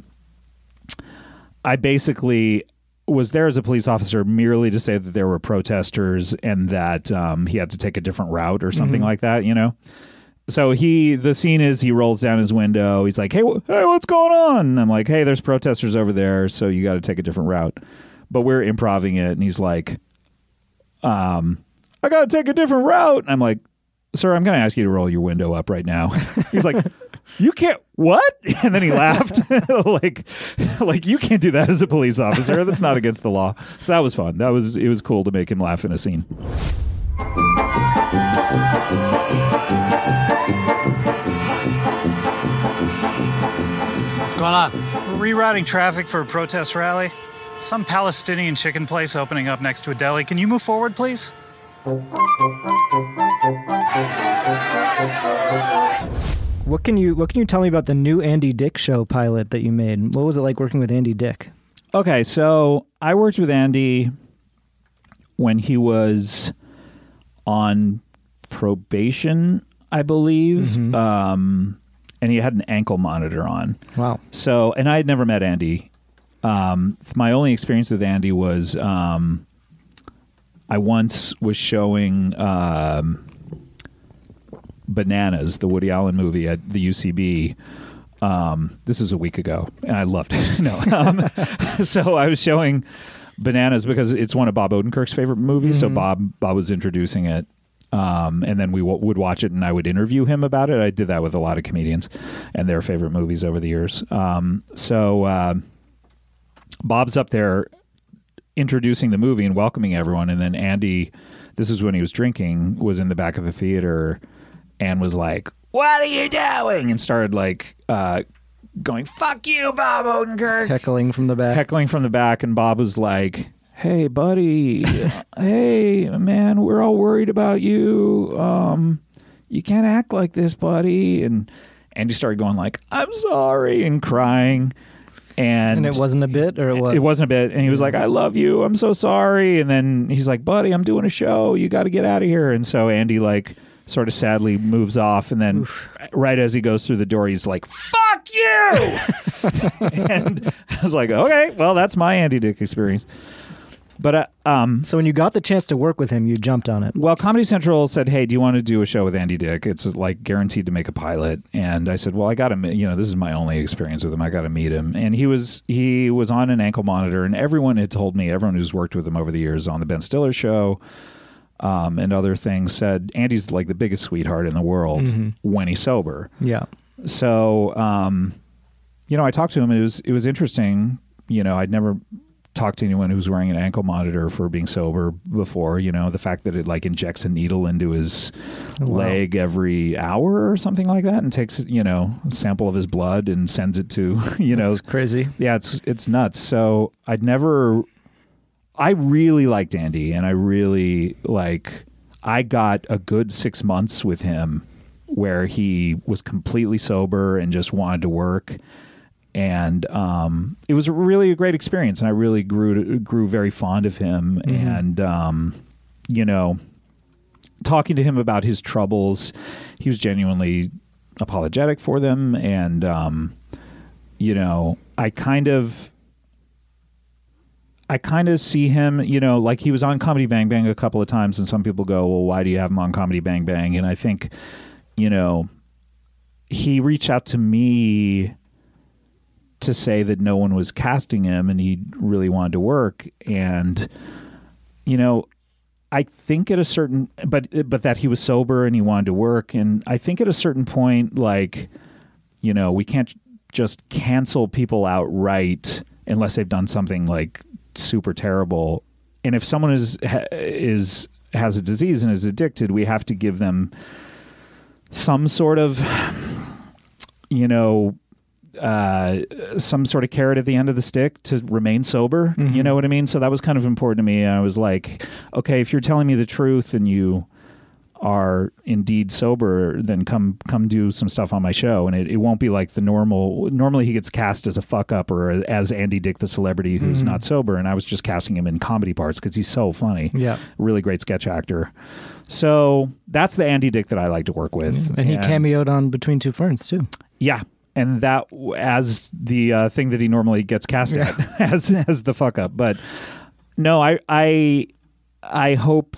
I basically was there as a police officer merely to say that there were protesters and that he had to take a different route or something like that, you know? So the scene is he rolls down his window. He's like, hey, what's going on? And I'm like, hey, there's protesters over there, so you got to take a different route. But we're improvising it, and he's like, I got to take a different route. And I'm like, sir, I'm going to ask you to roll your window up right now. He's like, you can't, what? And then he laughed like you can't do that as a police officer. That's not against the law. So that was fun. It was cool to make him laugh in a scene. What's going on? We're rerouting traffic for a protest rally. Some Palestinian chicken place opening up next to a deli. Can you move forward, please? What can you tell me about the new Andy Dick show pilot that you made? What was it like working with Andy Dick? Okay, so I worked with Andy when he was on probation, I believe, and he had an ankle monitor on. Wow. So, and I had never met Andy. My only experience with Andy was I once was showing Bananas, the Woody Allen movie, at the UCB. This is a week ago, and I loved it. So I was showing Bananas because it's one of Bob Odenkirk's favorite movies. So Bob was introducing it. and then we would watch it, and I would interview him about it. I did that with a lot of comedians and their favorite movies over the years. So Bob's up there introducing the movie and welcoming everyone, and then Andy, this is when he was drinking, was in the back of the theater and was like, "What are you doing?" and started like going, "Fuck you, Bob Odenkirk," Heckling from the back. And Bob was like, "Hey, buddy, hey, man, we're all worried about you. You can't act like this, buddy." And Andy started going like, "I'm sorry," and crying. And it wasn't a bit, or it was? It wasn't a bit. And he was like, "I love you. I'm so sorry." And then he's like, "Buddy, I'm doing a show. You got to get out of here." And so Andy like sort of sadly moves off. And then right as he goes through the door, he's like, "Fuck you." And I was like, okay, well, that's my Andy Dick experience. But so when you got the chance to work with him, you jumped on it. Well, Comedy Central said, "Hey, do you want to do a show with Andy Dick? It's like guaranteed to make a pilot." And I said, "Well, I got to, this is my only experience with him. I got to meet him." And he was on an ankle monitor, and everyone had told me, everyone who's worked with him over the years on the Ben Stiller show, and other things, said Andy's like the biggest sweetheart in the world when he's sober. Yeah. So, I talked to him. And it was interesting. I'd never talked to anyone who's wearing an ankle monitor for being sober before. The fact that it like injects a needle into his leg every hour or something like that, and takes a sample of his blood and sends it to It's crazy. Yeah, it's nuts. So I really liked Andy, and I got a good 6 months with him where he was completely sober and just wanted to work. And it was really a great experience, and I really grew very fond of him. And talking to him about his troubles, he was genuinely apologetic for them. And I kind of see him, like he was on Comedy Bang Bang a couple of times, and some people go, "Well, why do you have him on Comedy Bang Bang?" And I think, he reached out to me to say that no one was casting him and he really wanted to work. And, I think at a certain, but that he was sober and he wanted to work. And I think at a certain point, like, we can't just cancel people outright unless they've done something like super terrible. And if someone has a disease and is addicted, we have to give them some sort of, some sort of carrot at the end of the stick to remain sober. You know what I mean? So that was kind of important to me. And I was like, okay, if you're telling me the truth and you are indeed sober, then come do some stuff on my show. And it won't be like the normally he gets cast as a fuck up or as Andy Dick, the celebrity who's not sober. And I was just casting him in comedy parts because he's so funny. Yeah. Really great sketch actor. So that's the Andy Dick that I like to work with. And he cameoed on Between Two Ferns too. Yeah. And that as the thing that he normally gets cast at as the fuck up. But no, I hope,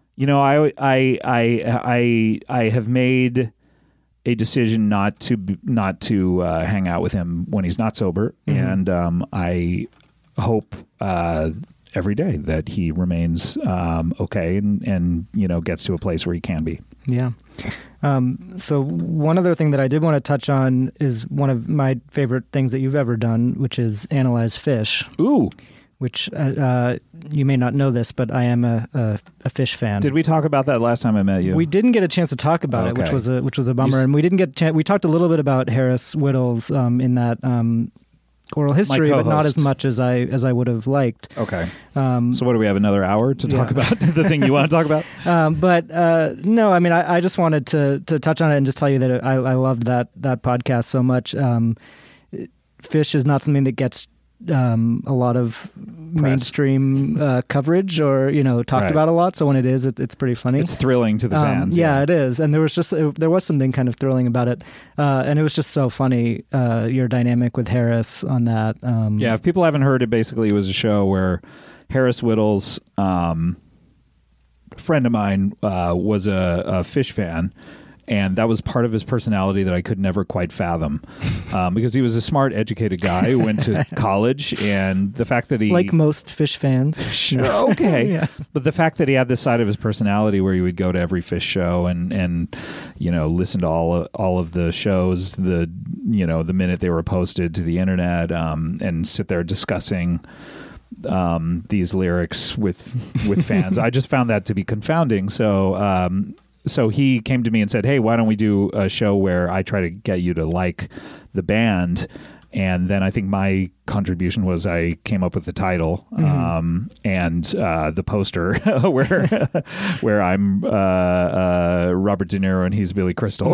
I have made a decision not to hang out with him when he's not sober. And I hope every day that he remains okay and gets to a place where he can be. Yeah. So one other thing that I did want to touch on is one of my favorite things that you've ever done, which is analyze fish. Ooh. Which you may not know this, but I am a fish fan. Did we talk about that last time I met you? We didn't get a chance to talk about it, which was a bummer. And we didn't get we talked a little bit about Harris Whittles in that oral history, but not as much as I would have liked. Okay. So what do we have, another hour to talk about the thing you want to talk about? But no, I mean, I just wanted to touch on it and just tell you that I loved that podcast so much. Fish is not something that gets a lot of mainstream coverage or talked about a lot. So when it is, it's pretty funny. It's thrilling to the fans. Yeah, it is. And there was something kind of thrilling about it, and it was just so funny. Your dynamic with Harris on that. Yeah, if people haven't heard it, basically it was a show where Harris Whittles, a friend of mine, was a fish fan. And that was part of his personality that I could never quite fathom, because he was a smart, educated guy who went to college, and the fact that he... Like most Phish fans. Sure, okay. Yeah. But the fact that he had this side of his personality where he would go to every Phish show and listen to all of the shows, the minute they were posted to the internet, and sit there discussing these lyrics with fans. I just found that to be confounding. So he came to me and said, "Hey, why don't we do a show where I try to get you to like the band?" And then I think my contribution was I came up with the title and the poster where I'm Robert De Niro and he's Billy Crystal.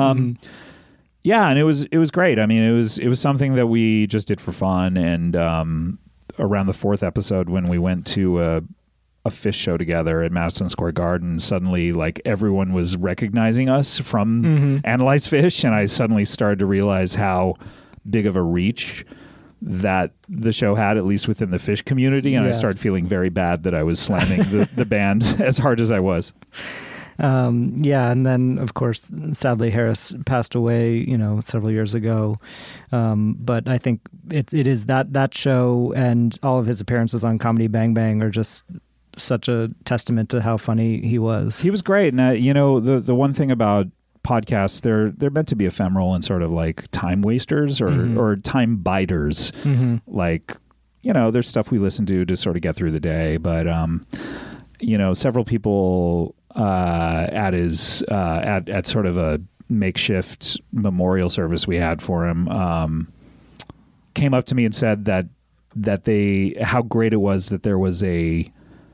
Yeah, and it was great. I mean, it was something that we just did for fun. And around the 4th episode, when we went to a Phish show together at Madison Square Garden, suddenly like everyone was recognizing us from Analyze Phish, and I suddenly started to realize how big of a reach that the show had, at least within the Phish community, and I started feeling very bad that I was slamming the band as hard as I was. And then of course, sadly, Harris passed away, several years ago. But I think it is that show and all of his appearances on Comedy Bang Bang are just such a testament to how funny he was. He was great. And the one thing about podcasts, they're meant to be ephemeral and sort of like time wasters or time biters. Like, there's stuff we listen to sort of get through the day, but several people at his at sort of a makeshift memorial service we had for him came up to me and said that how great it was that there was a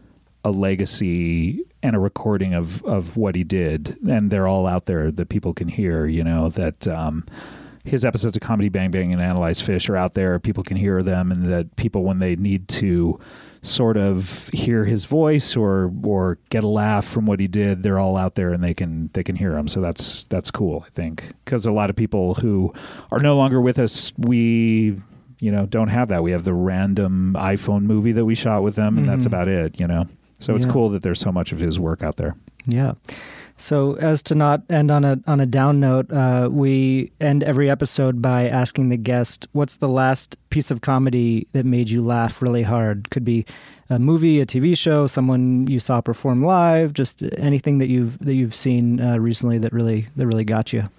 legacy and a recording of what he did, and they're all out there that people can hear, that his episodes of Comedy Bang Bang and Analyze Phish are out there, people can hear them, and that people, when they need to sort of hear his voice or get a laugh from what he did, they're all out there and they can hear him. So that's cool, I think, because a lot of people who are no longer with us, we don't have that. We have the random iPhone movie that we shot with them, and that's about it, So it's cool that there's so much of his work out there. Yeah. So as to not end on a down note, we end every episode by asking the guest, what's the last piece of comedy that made you laugh really hard? Could be a movie, a TV show, someone you saw perform live, just anything that you've seen recently that really got you.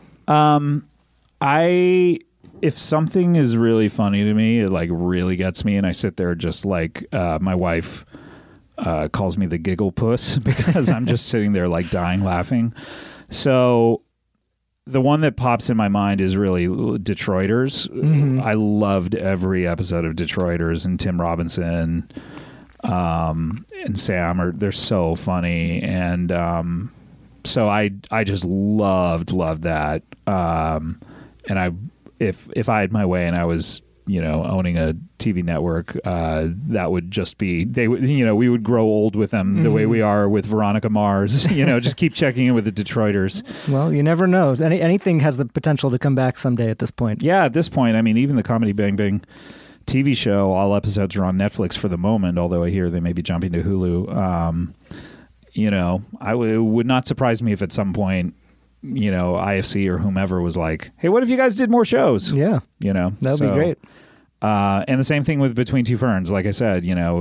If something is really funny to me, it like really gets me, and I sit there just like my wife calls me the giggle puss because I'm just sitting there like dying laughing. So the one that pops in my mind is really Detroiters. I loved every episode of Detroiters, and Tim Robinson and Sam they're so funny, and so I just loved that. And if I had my way and I was owning a TV network, that would just be, we would grow old with them the way we are with Veronica Mars, just keep checking in with the Detroiters. Well, you never know. Anything has the potential to come back someday at this point. Yeah, at this point, I mean, even the Comedy Bang Bang TV show, all episodes are on Netflix for the moment, although I hear they may be jumping to Hulu. It would not surprise me if at some point, IFC or whomever was like, hey, what if you guys did more shows? Yeah. That would be great. And the same thing with Between Two Ferns. Like I said,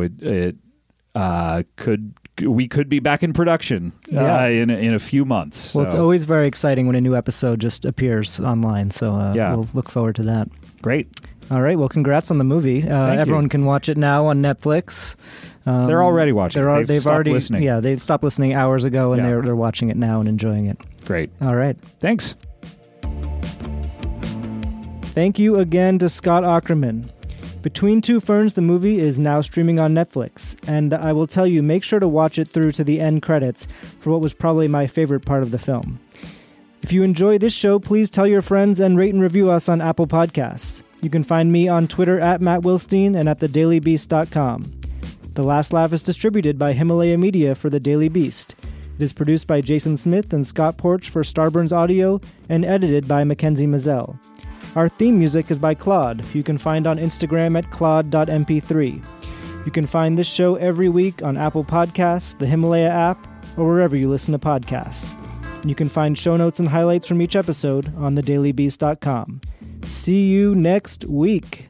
we could be back in production in a few months. Well, it's always very exciting when a new episode just appears online. So we'll look forward to that. Great. All right. Well, congrats on the movie. Everyone can watch it now on Netflix. They're already watching it. They've stopped listening. Yeah, they stopped listening hours ago, and they're watching it now and enjoying it. Great. All right. Thanks. Thank you again to Scott Aukerman. Between Two Ferns, the movie, is now streaming on Netflix, and I will tell you, make sure to watch it through to the end credits for what was probably my favorite part of the film. If you enjoy this show, please tell your friends and rate and review us on Apple Podcasts. You can find me on Twitter at Matt Wilstein and at thedailybeast.com. The Last Laugh is distributed by Himalaya Media for The Daily Beast. It is produced by Jason Smith and Scott Porch for Starburns Audio and edited by Mackenzie Mazzell. Our theme music is by Claude, who you can find on Instagram at claude.mp3. You can find this show every week on Apple Podcasts, the Himalaya app, or wherever you listen to podcasts. You can find show notes and highlights from each episode on thedailybeast.com. See you next week.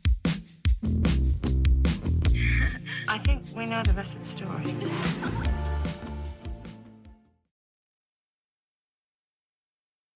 I think we know the rest of the story.